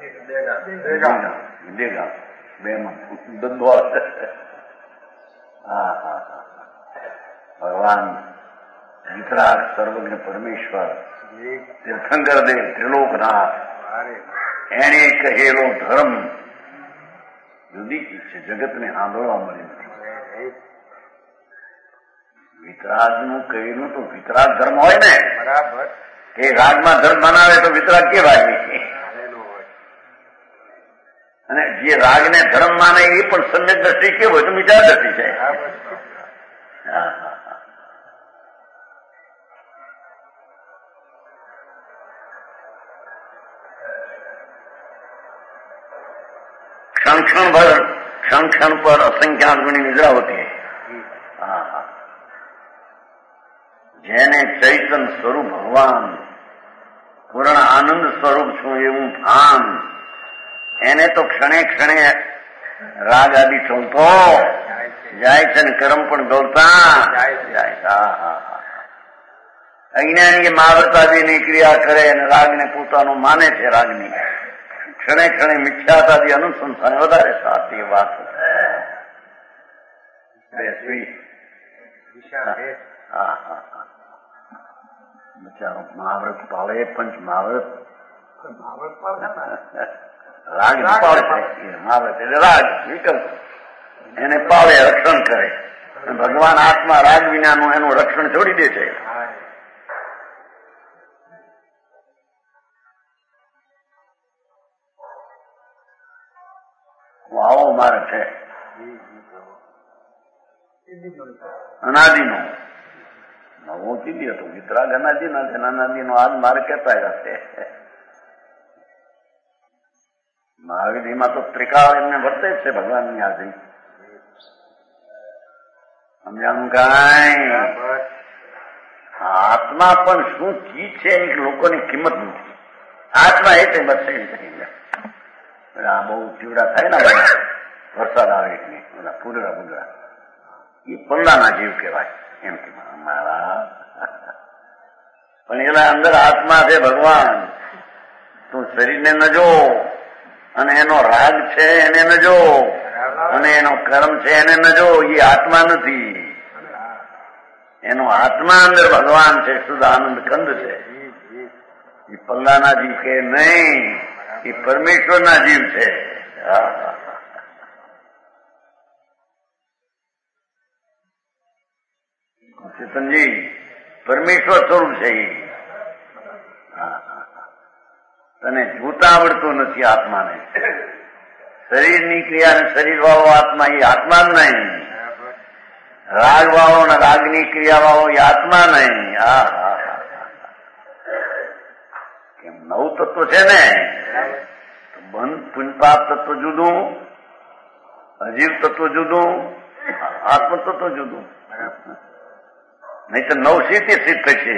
Speaker 2: દેગા બે માં ધંધો. હા ભગવાન વિતરાગ સર્વજ્ઞ પરમેશ્વર તીર્થંકર દેવ ત્રિલોકનાથ એને કહેલો ધર્મ જુદી ચીજ છે, જગતને સાંભળવા મળી નથી. વિતરાગનું કહેલું તો વિતરાગ ધર્મ હોય ને, બરાબર, કે રાગમાં ધર્મ બનાવે તો વિતરાગ કેવાય. અને જે રાગને ધર્મ માને એ પણ સમ્યક દ્રષ્ટિ કેવું હોય તો વિચાર દ્રષ્ટિ છે. क्षण क्षण पर असंख्यात गुणी निद्रा होती है. જેને ચૈતન સ્વરૂપ ભગવાન પૂર્ણ આનંદ સ્વરૂપ છું એવું ભાન, એને તો ક્ષણે ક્ષણે રાગ આદિ ચલતો જાય છે ને કર્મ પણ ગૌતા જાય. અજ્ઞાની મહાવ્રત આદિની ક્રિયા કરે અને રાગને પોતાનું માને છે. રાગની ક્ષણે ક્ષણે મિથ્યાતાથી અનુસંધાન વધારે સાચી વાત. બચારો મહાવ્રત પાળે, પંચ મહાવ્રત રાગ પાળે, મહાવ્રત એટલે રાગ વિકલ્પ એને પાળે, રક્ષણ કરે. ભગવાન આત્મા રાગ વિનાનું એનું રક્ષણ છોડી દે છે. આવો માર્ગ છે અનાદિનો. નવો ચીડી હતો વિતરાગ અનાદિ નથી. અનાદિનો આજ માર્ગ કહેતા હશે. મહાવીરમાં તો ત્રિકાળ એમને વર્તે જ છે ભગવાનની હાજરી. સમજાનું કાંઈ? આત્મા પણ શું ચીજ છે એ લોકોની કિંમત નથી. આત્મા એ તે બસ આ બહુ જીવડા થાય ને વરસાદ આવે એટલે બધા પૂરા પૂરા એ પલ્લાના જીવ કહેવાય એમ કે મારા. પણ એના અંદર આત્મા છે ભગવાન. તું શરીરને ન જો, અને એનો રાગ છે એને ન જો, અને એનો કર્મ છે એને ન જો. એ આત્મા નથી. એનો આત્મા અંદર ભગવાન છે, શુદ્ધ આનંદ કંદ છે. એ પલ્લાના જીવ કે નહીં, એ પરમેશ્વરના જીવ છે. ચેતનજી પરમેશ્વર સ્વરૂપ છે. તને જોતા આવડતું નથી આત્માને. શરીરની ક્રિયાને શરીર વાળો આત્મા એ આત્મા જ નહીં. રાગ વાળો ને રાગની ક્રિયા વાળો એ આત્મા નહીં. કેમ નવ તત્વ છે ને, બંધ પુણ્યપાપ તત્વ જુદું, અજીવ તત્વ જુદું, આત્મ તત્વ જુદું. નહીં તો નવ સીતે સિદ્ધ થશે.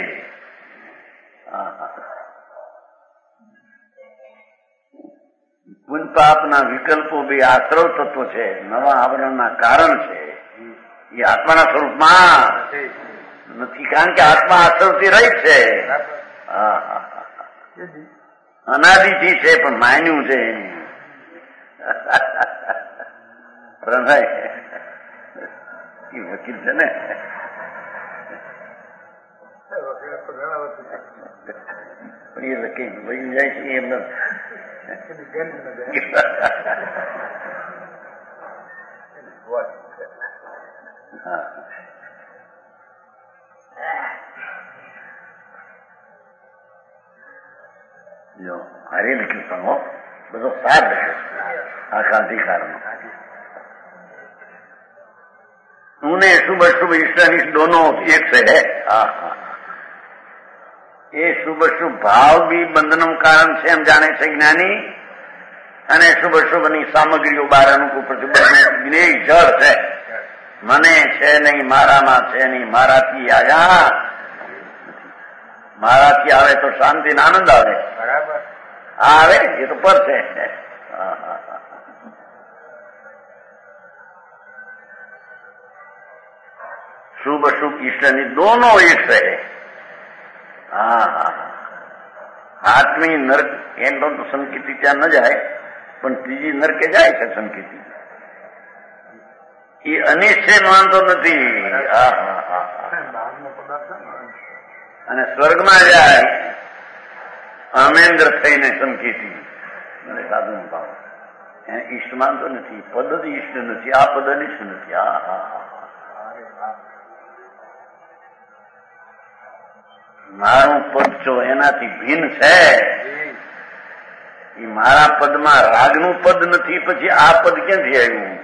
Speaker 2: પુણ્યપાપના વિકલ્પો બે આશ્રવ તત્વ છે, નવા આવરણના કારણ છે. એ આત્માના સ્વરૂપમાં નથી, કારણ કે આત્મા આશ્રવથી રહી છે. અનાદિથી છે પણ માન્યું છે પ્રણય એ વકીલ છે ને પણ એ વકીલ વહી જાય છે એમને જો હરે લખ્યું પણ બધો સાર લખ્યો આ ક્રાંતિકારનો उन्हें शुभ शुभ इष्ट अनिष्ट दोनों एक से है। ये शुभ शुभ भाव भी बंधनों कारण से हम जाने से ज्ञानी અને શુભ શુભની સામગ્રીઓ બહાર અનુકૂળ પ્રતિબંધ જ્ઞેય જળ છે મને છે નહીં મારામાં છે નહીં મારાથી આયા મારાથી આવે તો શાંતિ ને આનંદ આવે બરાબર આવે એ તો પર છે शुभ शुभ ईश्वरनी दोनों एक है आत्मी नरक एम तो संकेती ત્યાં ન જાય પણ ત્રીજી નરકે જાય છે સંકેતી એ અનિશ્ચય માનતો નથી અને સ્વર્ગમાં જાય અમેન્દ્ર થઈને સંકેતી અને સાધુ ભાવ એને ઈષ્ટ માનતો નથી પદ જ ઈષ્ટ નથી આ પદ અનિષ્ટ નથી મારું પદ જો એનાથી ભિન્ન છે એ મારા પદમાં રાગનું પદ નથી પછી આ પદ ક્યાંથી આવ્યું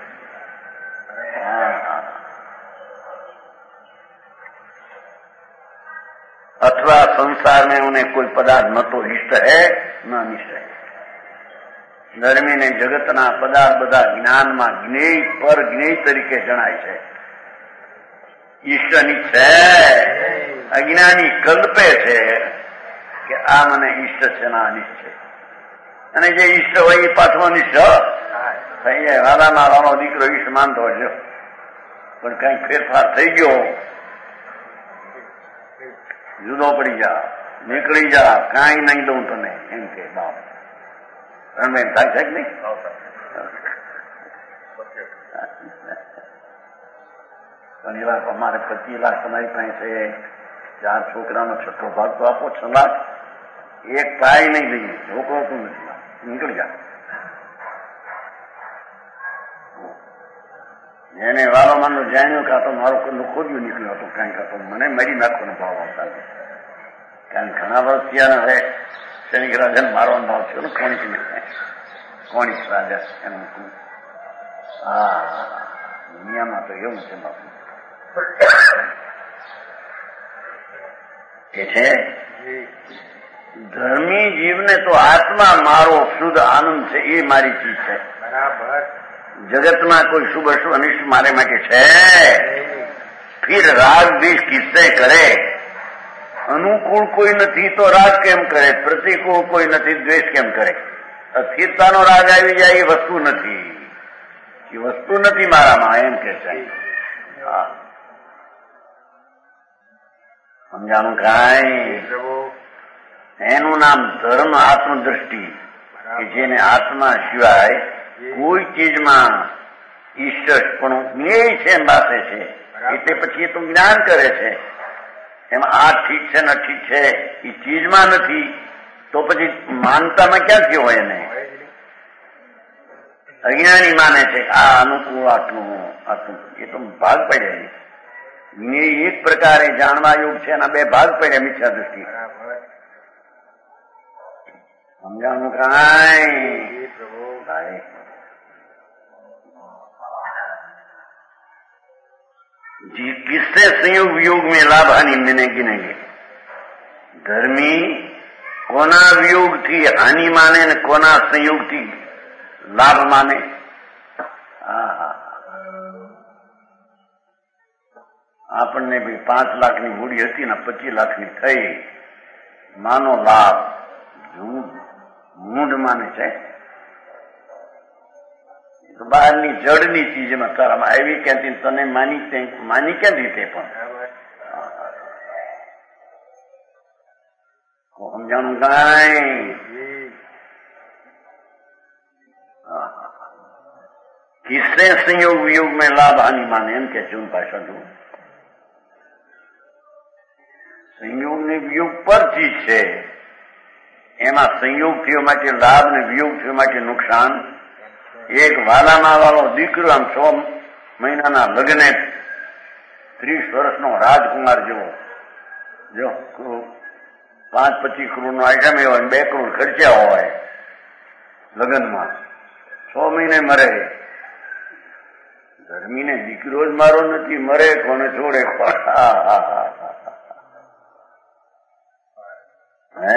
Speaker 2: अथवा संसार में उन्हें कोई पदार्थ न तो इष्ट है न अनिष्ट है धर्मी ने जगतना पदार्थ बधा ज्ञाનમાં જ્ઞેય પર જ્ઞેય તરીકે જણાય છે ઈષ્ટ અનિષ્ટ છે અજ્ઞાની કલ્પે છે કે આ મને ઈષ્ટ છે ના અનિષ્ટ છે અને જે ઈષ્ટ હોય એ પાછો અનિષ્ટ થઈ જાય રાધામાં રાનો દીકરો ઈષ્ટ માનતો હશે પણ કઈક ફેરફાર થઈ ગયો જુદો પડી જા નીકળી જા કાંઈ નહીં દઉં તને એમ કે બાપ રણબેન થાય છે કે નહીં પણ એવા અમારે 25 લાખ તમારી પાસે 4 છોકરાનો 6ઠ્ઠો ભાગ તો આપો 6 લાખ એક પાય નહીં લઈએ છોકરો તું નથી નીકળી જા એને વાલો માનનું જાણ્યું કાં તો મારો કોઈ ખોદ્યું નીકળ્યું હતું કાંઈ કાં તો મને મારી નાખવાનો ભાવ આવતા કારણ ઘણા વર્ષ થયા હવે સૈનિક રાજા મારવાનો ભાવ થયો ને કોણિક રાજા એનું દુનિયામાં તો એવું છે બાપુ કે છે ધર્મી જીવને તો આત્મા મારો શુદ્ધ આનંદ છે એ મારી ચીજ છે બરાબર જગતમાં કોઈ શુભ અશુભ અનિષ્ટ મારે માટે છે ફિર રાગ દ્વેષ કિસ્સે કરે અનુકૂળ કોઈ નથી તો રાગ કેમ કરે પ્રતિકૂળ કોઈ નથી દ્વેષ કેમ કરે અસ્થિરતાનો રાગ આવી જાય એ વસ્તુ નથી એ વસ્તુ નથી મારામાં એમ કે છે સમજાણું કાંઈ એનું નામ ધર્મ આત્મદ્રષ્ટિ કે જેને આત્મા સિવાય કોઈ ચીજમાં ઈશ્વર પણ જ્ઞેય છે એમ પાસે છે એટલે પછી એ તો જ્ઞાન કરે છે એમાં આ ઠીક છે ને ઠીક છે એ ચીજમાં નથી તો પછી માનતામાં ક્યાંથી હોય એને અજ્ઞાની માને છે આ અનુકૂળ આટલું આટલું એ તો ભાગ પડ્યા જ્ઞેય એક પ્રકારે જાણવા યોગ છે એના 2 ભાગ પડ્યા મિથ્યા દૃષ્ટિ સમજાવવાનું કાંઈ ભાઈ किससे संयोग वियोग में लाभ हानि मैंने गिनेंगे धर्मी कोना वियोग थी हानि माने ने कोना संयोग थी लाभ माने આપણને ભાઈ 5 લાખની મૂડી હતી ને 25 લાખની થઈ માનો લાભ મૂંઢ માને છે તો બહારની જડની ચીજમાં તારામાં આવી ક્યાંથી તને માની ક્યાંથી તે પણ સમજાણું કાંઈ? किससे संयोग वियोग में लाभ हानि माने એમ કે છે ભાષા જો સંયોગ ને વિયોગ પર ચીજ છે, એમાં સંયોગ થયો માટે લાભ ને વિયોગ થયો માટે નુકસાન. એક વાલામાં વાલો દીકરો આમ 6 મહિનાના લગ્ને 30 વર્ષનો રાજકુમાર જેવો, જો 5-25 કરોડનો આઈટમ એવો 2 કરોડ ખર્ચ્યા હોય લગ્નમાં, 6 મહિને મરે. ધર્મીને દીકરો જ મારો નથી, મરે કોને છોડે? હે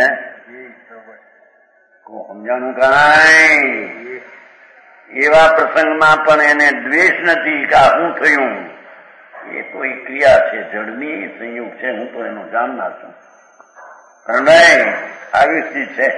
Speaker 2: સમજાણું કાંઈ? એવા પ્રસંગમાં પણ એને દ્વેષ નથી કે આ શું થયું. એ તો એ ક્રિયા છે, જળની સંયોગ છે, હું તો એનો જાણનાર છું. નહીં, આવી સ્થિતિ છે.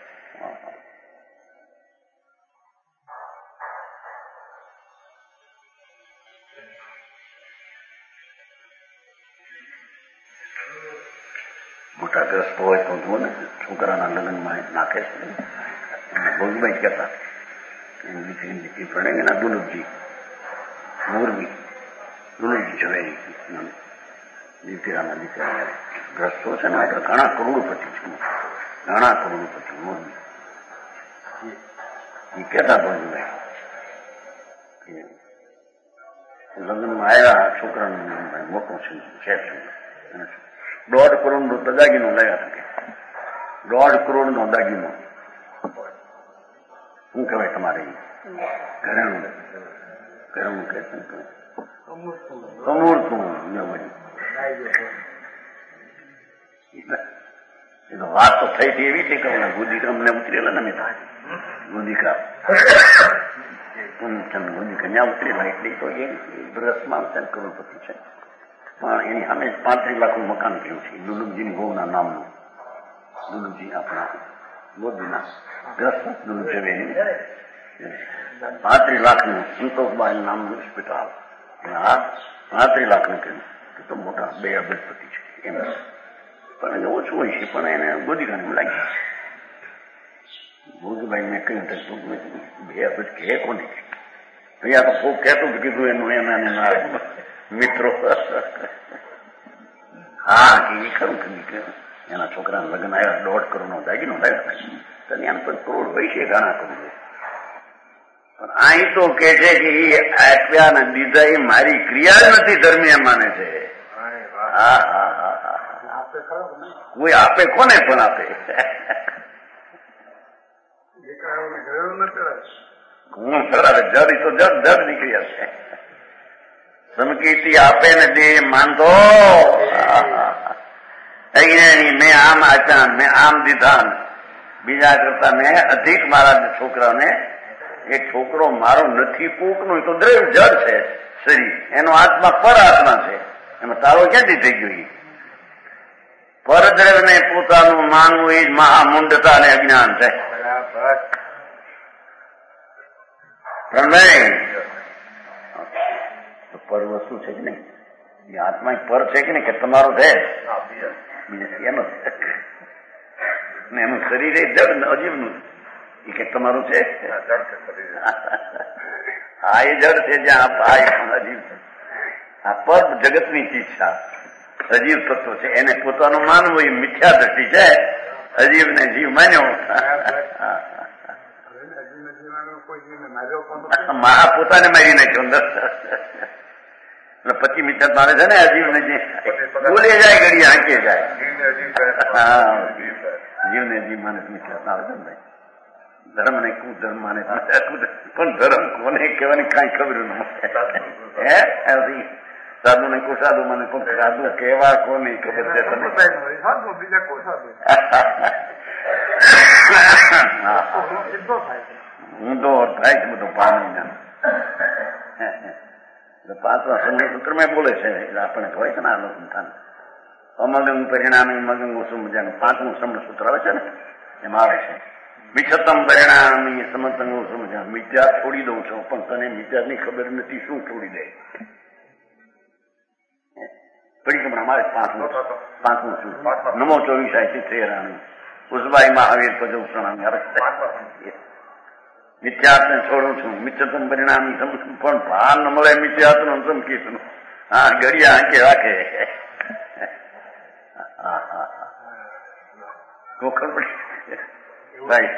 Speaker 2: મોટાગ્રસ્ત હોય તો જુઓ ને, છોકરાના લગ્નમાં નાખે છે. ભોગભાઈ કહેતા દીકરી ભણે એના દુલભજી મોરબી, દુલભજી ઝવેરી દીકરાના દીકરા ગ્રસ્તો છે ને, ઘણા કરોડપતિ છે, ઘણા કરોડપતિ મોરબી. એ કહેતા ભોગભાઈ લગ્નમાં આવ્યા, છોકરાનો મોટો છે, 1.5 કરોડનો દાગીનો લાવ્યા શકે. 1.5 કરોડનો દાગીનો. શું કહેવાય તમારે? ઘરેણું કહે છે, સમૂર્તું. એ તો વાત તો થઈ હતી એવી છે કે ગોદીકા અમને ઉતરેલા ને, મેં ગોદીકા પૂર્ણચંદ ગોદીકા ત્યાં ઉતરેલા, એટલે તો એ બ્રસમાં કરોડપતિ છે. પણ એની સામે 35 લાખનું મકાન થયું છે, દુલુભજીની ગોના નામનું. દુલુભજી આપણા મોરબીના ગ્રસ્ત દુલુભ ઝવેરી, 35 લાખનું સંતોષબાઈ નામનું હોસ્પિટલ. આ 35 લાખનું કહ્યું તો મોટા 2 અબજપતિ છે એમ. પણ એને ઓછું હોય છે, પણ એને ગોદીકાને લાગી. ભોગભાઈ મેં કહ્યું 2 અબજ કે કોને? અહીંયા તો ખૂબ કહેતું કીધું એનું એના મિત્રો. હા કે એ ખરું કે એના છોકરાના લગ્ન આવ્યા, 1.5 કરોડનો દાગીનો લાવ્યા. ત્યાં પણ કરોડ હોય છે, ઘણા કરોડ. પણ અહીં તો કે છે કે એ આપ્યા ને દીધા એ મારી ક્રિયા જ નથી, ધર્મી માને છે. હા હા હા હા, કોઈ આપે કોને પણ આપે. હું કરાવે જડ તો જડ નીકળ્યા છે. સમકીર્તિ આપે ને દે માનતો. મેં આમ આચાન, મેં આમ દીધા, બીજા કરતા મેં અધિક મારા છોકરાને. એક છોકરો મારો નથી પૂકનું, તો દ્રવ્ય જડ છે શરીર, એનો આત્મા પર આત્મા છે, એમાં તારો ક્યાંથી થઈ ગયો? પરદ્રવ્યને પોતાનું માનવું એ જ મહામુંડતા અને અજ્ઞાન છે. પર વસ્તુ છે કે નહીં? એ આત્મા પર છે કે નહીં? કે તમારો છે એનો ને એનું શરીર એ જડ અજીવનું એ કે તમારું છે. હા એ જડ છે, જ્યાં અજીવ છે. આ પર જગતની ચીજ છે, અજીવ તત્વ છે, એને પોતાનું માનવું એ મિથ્યા દ્રષ્ટિ છે. અજીવ ને જીવ માન્યો, પોતાને મારી નાખ્યો અંદર. પછી મિત્ર મારે છે ને અજીવ ને બોલે જાય, ઘડી આંકે જાય. હા, જીવ ને જીવ માને મિત્ર આવે છે ને. ધર્મ ને કુધર્મ માને, પણ ધર્મ કોને કહેવાની કઈ ખબર નથી. હે સાધુ ને કુસાધુ મને પણ સાધુ કેવા કોને ખબર છે? ઊંધો થાય છે બધો પાણી. 5મા સંગસૂત્ર મેં બોલે છે, આપણે હોય છે ને આ સંસ્થાન અમગંગ પરિણામી મગંગ સમજાનું 5મું સંગસૂત્ર આવે છે ને, એમાં આવે છે વિછતમ પરિણામી સમતંગો સમજા. મિથ્યા છોડી દઉં છું, પણ તને મિથ્યાની ખબર નથી, શું છોડી દે? પરિક્રમણ અમારે 5મું નમો 24 ચિત્રેરાણી उस भाई महावीर को जो प्रणाम मिथ्यात्व ने छोड़ू छू मित्रतम परिणाम પણ ભાન ન મળે મિથ્યાત્વ સમકીશું હા ઘડિયા આંકે રાખે ખબર પડી ભાઈ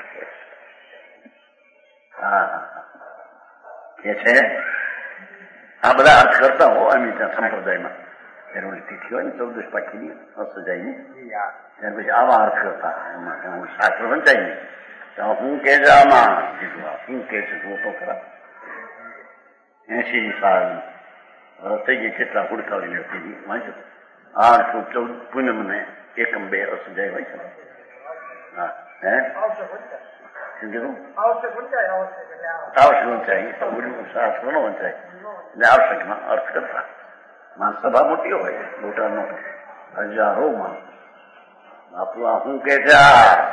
Speaker 2: હા કે છે આ બધા અર્થ કરતા હો અમે ત્યાં સંપ્રદાયમાં એની તિથિ હોય ને 14 પાખીની અસજાયની ત્યાર પછી આવા અર્થ કરતા એમાં હું શાસ્ત્ર વંચાય નહીં તો હું કે જામાં હું કે છું તો ખરા 80 સાલ થઈ ગઈ કેટલા હુડકાવી લેતી વાંચો 814 પૂનમને એકમ 2 અસજાય હોય છે હા હે શું કીધું આવશ્યક વંચાય શાસ્ત્ર નો વંચાય એટલે આવશ્યકમાં અર્થ કરતા સભા મોટી હોય મોટાનો હજારો માણસ આપણું આ શું કે છે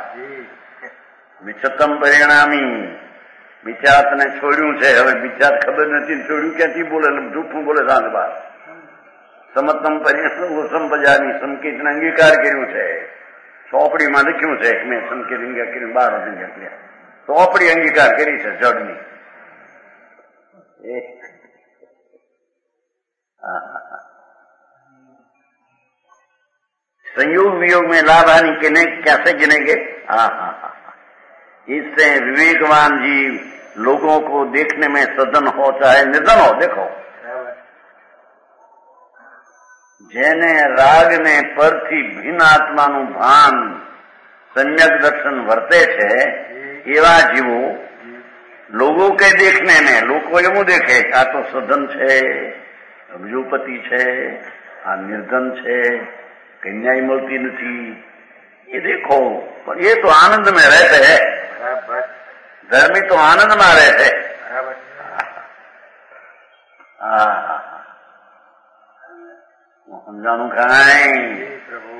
Speaker 2: મિચ્છતમ પરિણામી વિચારને છોડ્યું છે હવે વિચાર ખબર નથી છોડ્યું ક્યાંથી બોલે જૂઠું બોલે સાંજ બાર સમતમ પરિણામ સંપજાની સંકેતને અંગીકાર કર્યું છે ચોપડીમાં લખ્યું છે મેં સંકેત અંગીકાર કર્યું 12 અંગીકાર ચોપડી અંગીકાર કરી છે જડની संयोग वियोग में लाभ हानि किने कैसे गिनेंगे इससे विवेकवान जीव लोगों को देखने में सदन हो चाहे निधन हो देखो जेने राग ने परथी भिन्न आत्मानु भान सम्यक दर्शन वर्ते छे एवा जीवो लोगों के देखने में लोग एवं देखे आ तो सदन छे अभिजुपति छे आ निर्धन छे कन्याई मिलती नहीं ये देखो पर ये तो आनंद में रहते हैं धर्मी तो आनंद में रहते समझाणु खाए प्रभु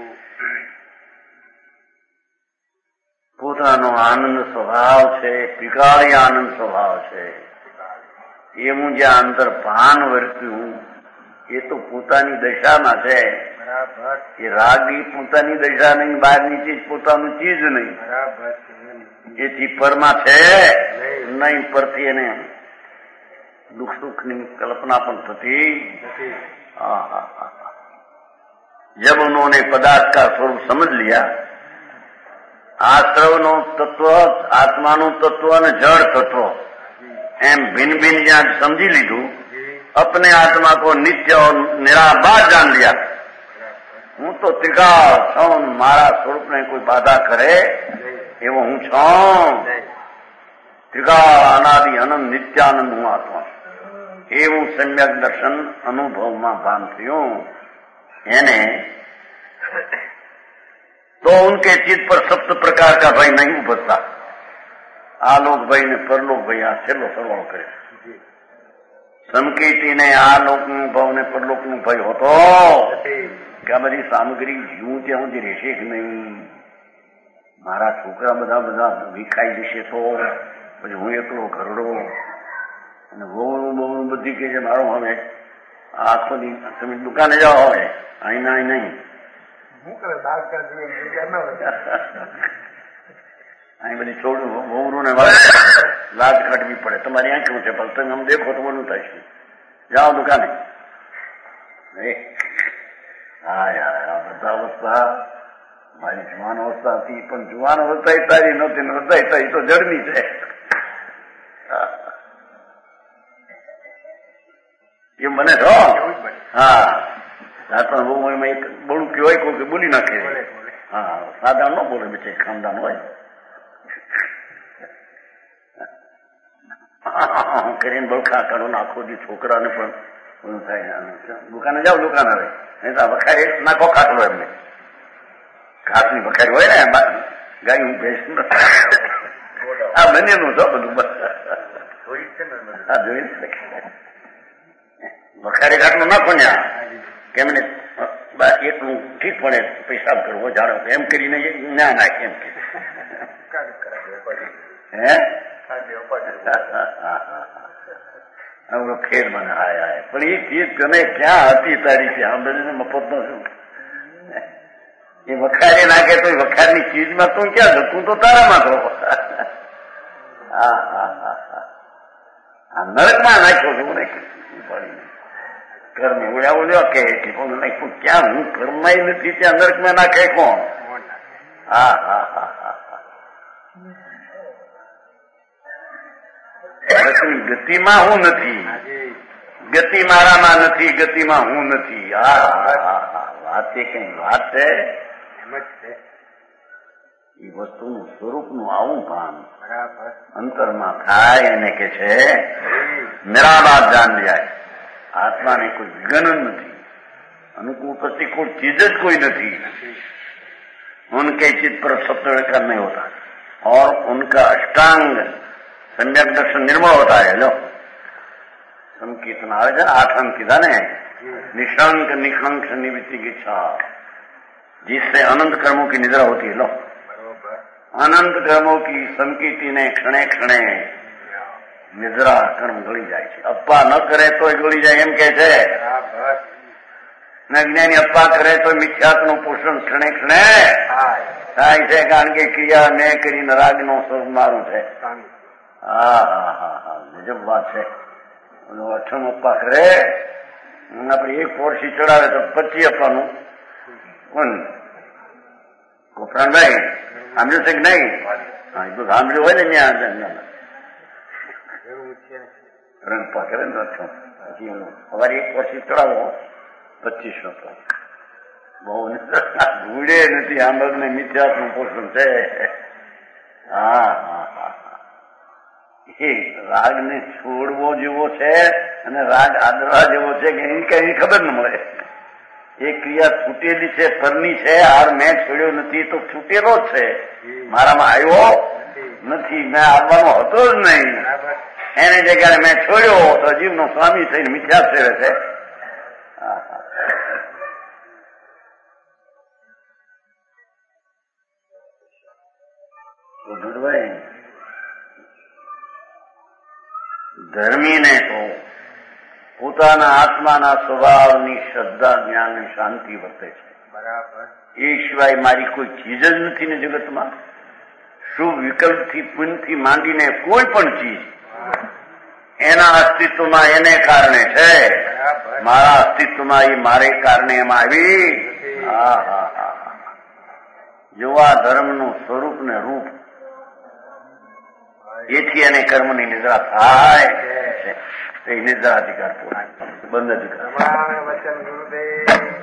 Speaker 2: પોતાનો આનંદ સ્વભાવ છે પિકાળી આનંદ સ્વભાવ છે એવું જે અંતર ભાન વર્ત્યું એ તો પોતાની દશામાં છે એ રાગી પોતાની દશા નહીં બહારની ચીજ પોતાનું ચીજ નહીં એથી પરમાં છે નહીં પરથી એને દુઃખ સુખની કલ્પના પણ થતી जब उन्होंने पदार्थ का स्वरूप समझ लिया आश्रवनो तत्व आत्माનું तत्व અને જળ તત્વ એમ ભિન્ન ભિન્ન જ્યાં સમજી લીધું अपने आत्मा को नित्य और निराबाद जान लिया हूँ तो त्रिकाल छूं मारा स्वरूप ने कोई बाधा करे एवं हूँ छूं त्रिकाल अनादि अनंत नित्यानंद हूँ आत्मा एवं सम्यक दर्शन अनुभव में भान थયું यानी तो उनके चित्त पर सप्त प्रकार का भय नहीं उपजता आलोक भय ने परलोक भय आ छेल्लो सरवाळो करे समकीटी ने आलोक नु भाव ने परलोक नु भय होतो क्या बधी सामग्री जीव ત્યાં સુધી રહેશે કે નહીં મારા છોકરા બધા બધા વિખાઈ જશે તો પછી હું એકલો ઘરડો અને બહુ બધી કે છે મારો હવે આખો દી તમે દુકાને જાઓ હવે અહીં ના નહીં અહીં બધી છોડું વહુરું ને લાજ કાઢવી પડે તમારી આંખું છે પણ તમે આમ દેખો તો બોલું થાય છે જાઓ દુકાને હા યાર આ બધા અવસ્થા મારી જુવાન અવસ્થા હતી પણ જુવાન અવસ્થા તારી નહોતી હૃદય થઈ તો જડની છે એમ બને છો હા પણ બહુ એમાં એક બળું કહેવાય કોઈ બોલી નાખે હા સાદા ન બોલે બેચે ખાનદાન હોય કરીને બળખા કાઢો આખો દી છોકરાને પણ બધું થાય દુકાને જાઓ દુકાન આવે નહીં તો વખારે નાખો ખાટલો એમને ઘાસની વખારી હોય ને ગાયું ભેંસ આ બંનેનું છો બધું હા જોઈ વખારે ખાટલો નાખો ને કેમ ને એટલું ઠીક પડે પેશાબ કરવો જાણો એમ કરીને ના નાખે એમ કે હે આવડો ખેર મને હાય હાય પણ એ ચીજ તને ક્યાં હતી તારી છે આમ બધું મફત નો શું એ વખારી નાખે તો વખારની ચીજમાં તું ક્યાં છો? તું તો તારામાં છો. આ નરકમાં નાખ્યો છું કર્મ ઉડ્યા કે નાખ્યું ક્યાં? હું કર્મમાં નથી, ત્યાં નરકમાં નાખે કોણ? હા હા હા હા હા. ગતિમાં હું નથી, ગતિ મારામાં નથી, ગતિમાં હું નથી. હા હા હા. વાત એ કઈ વાત છે. એ વસ્તુનું સ્વરૂપનું આવું ભાન અંતરમાં થાય એને કે છે નિરાબાદ જાન જાય. આત્માને કોઈ વિઘન નથી, अनुकूल प्रतिकूल चीज कोई नहीं, उनके चित्त पर सत्य विकार नहीं होता और उनका अष्टांग सम्यक दर्शन निर्मल होता है. लो संकीर्तन આવે છે, 8 अंक કીધા ને, निशंक निखंक निवृत्ति की इच्छा, जिससे अनंत कर्मों की निद्रा होती है. लो अनंत कर्मों की संकीर्ति ने क्षणे क्षणे निद्रा कर्म गળી જાય છે. અપ્પા ન કરે તો ગળી જાય એમ કે છે ને, જ્ઞાની અપ્પા કરે તો મિથ્યાત્વનું પોષણ ક્ષણે ક્ષણે થાય છે, કારણ કે ક્રિયા મેં કરીને રાગનો સ્વરૂપ મારું છે. હા હા હા હા, ગજબ વાત છે. 8 અપ્પા કરે, આપડે 1 પોરસી ચડાવે તો 25 અપ્પાનું કોણ? ગોપરાણભાઈ સાંભળ્યું છે કે નહીં? હા, એ તો સાંભળ્યું હોય ને ત્યાં અપ્પા કરે ને 8, પછી સવારે 1 પોરસી ચડાવો 25 અપ્પા. બહુ ભૂડે નથી, આંબરને મિથ્યાત્વનું પોષણ છે. હા હા હા, એ રાગને છોડવો જેવો છે અને રાગ આદરવા જેવો છે કે એની કઈ ખબર ન મળે. એ ક્રિયા છૂટેલી છે, પરની છે. હાર મેં છોડ્યો નથી તો છૂટેલો જ છે, મારામાં આવ્યો નથી, મેં આવવાનો હતો જ નહીં. એને જગ્યાએ મેં છોડ્યો તો જીવનો સ્વામી થઈને મિથ્યા સેવે છે. ધર્મીને તો પોતાના આત્માના સ્વભાવની શ્રદ્ધા, જ્ઞાન અને શાંતિ વર્તે છે. બરાબર. એ સિવાય મારી કોઈ ચીજ જ નથી ને જગતમાં. શુભ વિકલ્પથી, પુણ્યથી માંડીને કોઈ પણ ચીજ એના અસ્તિત્વમાં એને કારણે છે. મારા અસ્તિત્વમાં એ મારે કારણે એમાં આવી. હા હા હા, જોવા ધર્મનું સ્વરૂપ ને રૂપ, એથી એને કર્મની નિદ્રા થાય છે. એ નિદ્રા અધિકાર પૂરા, બંધ અધિકાર.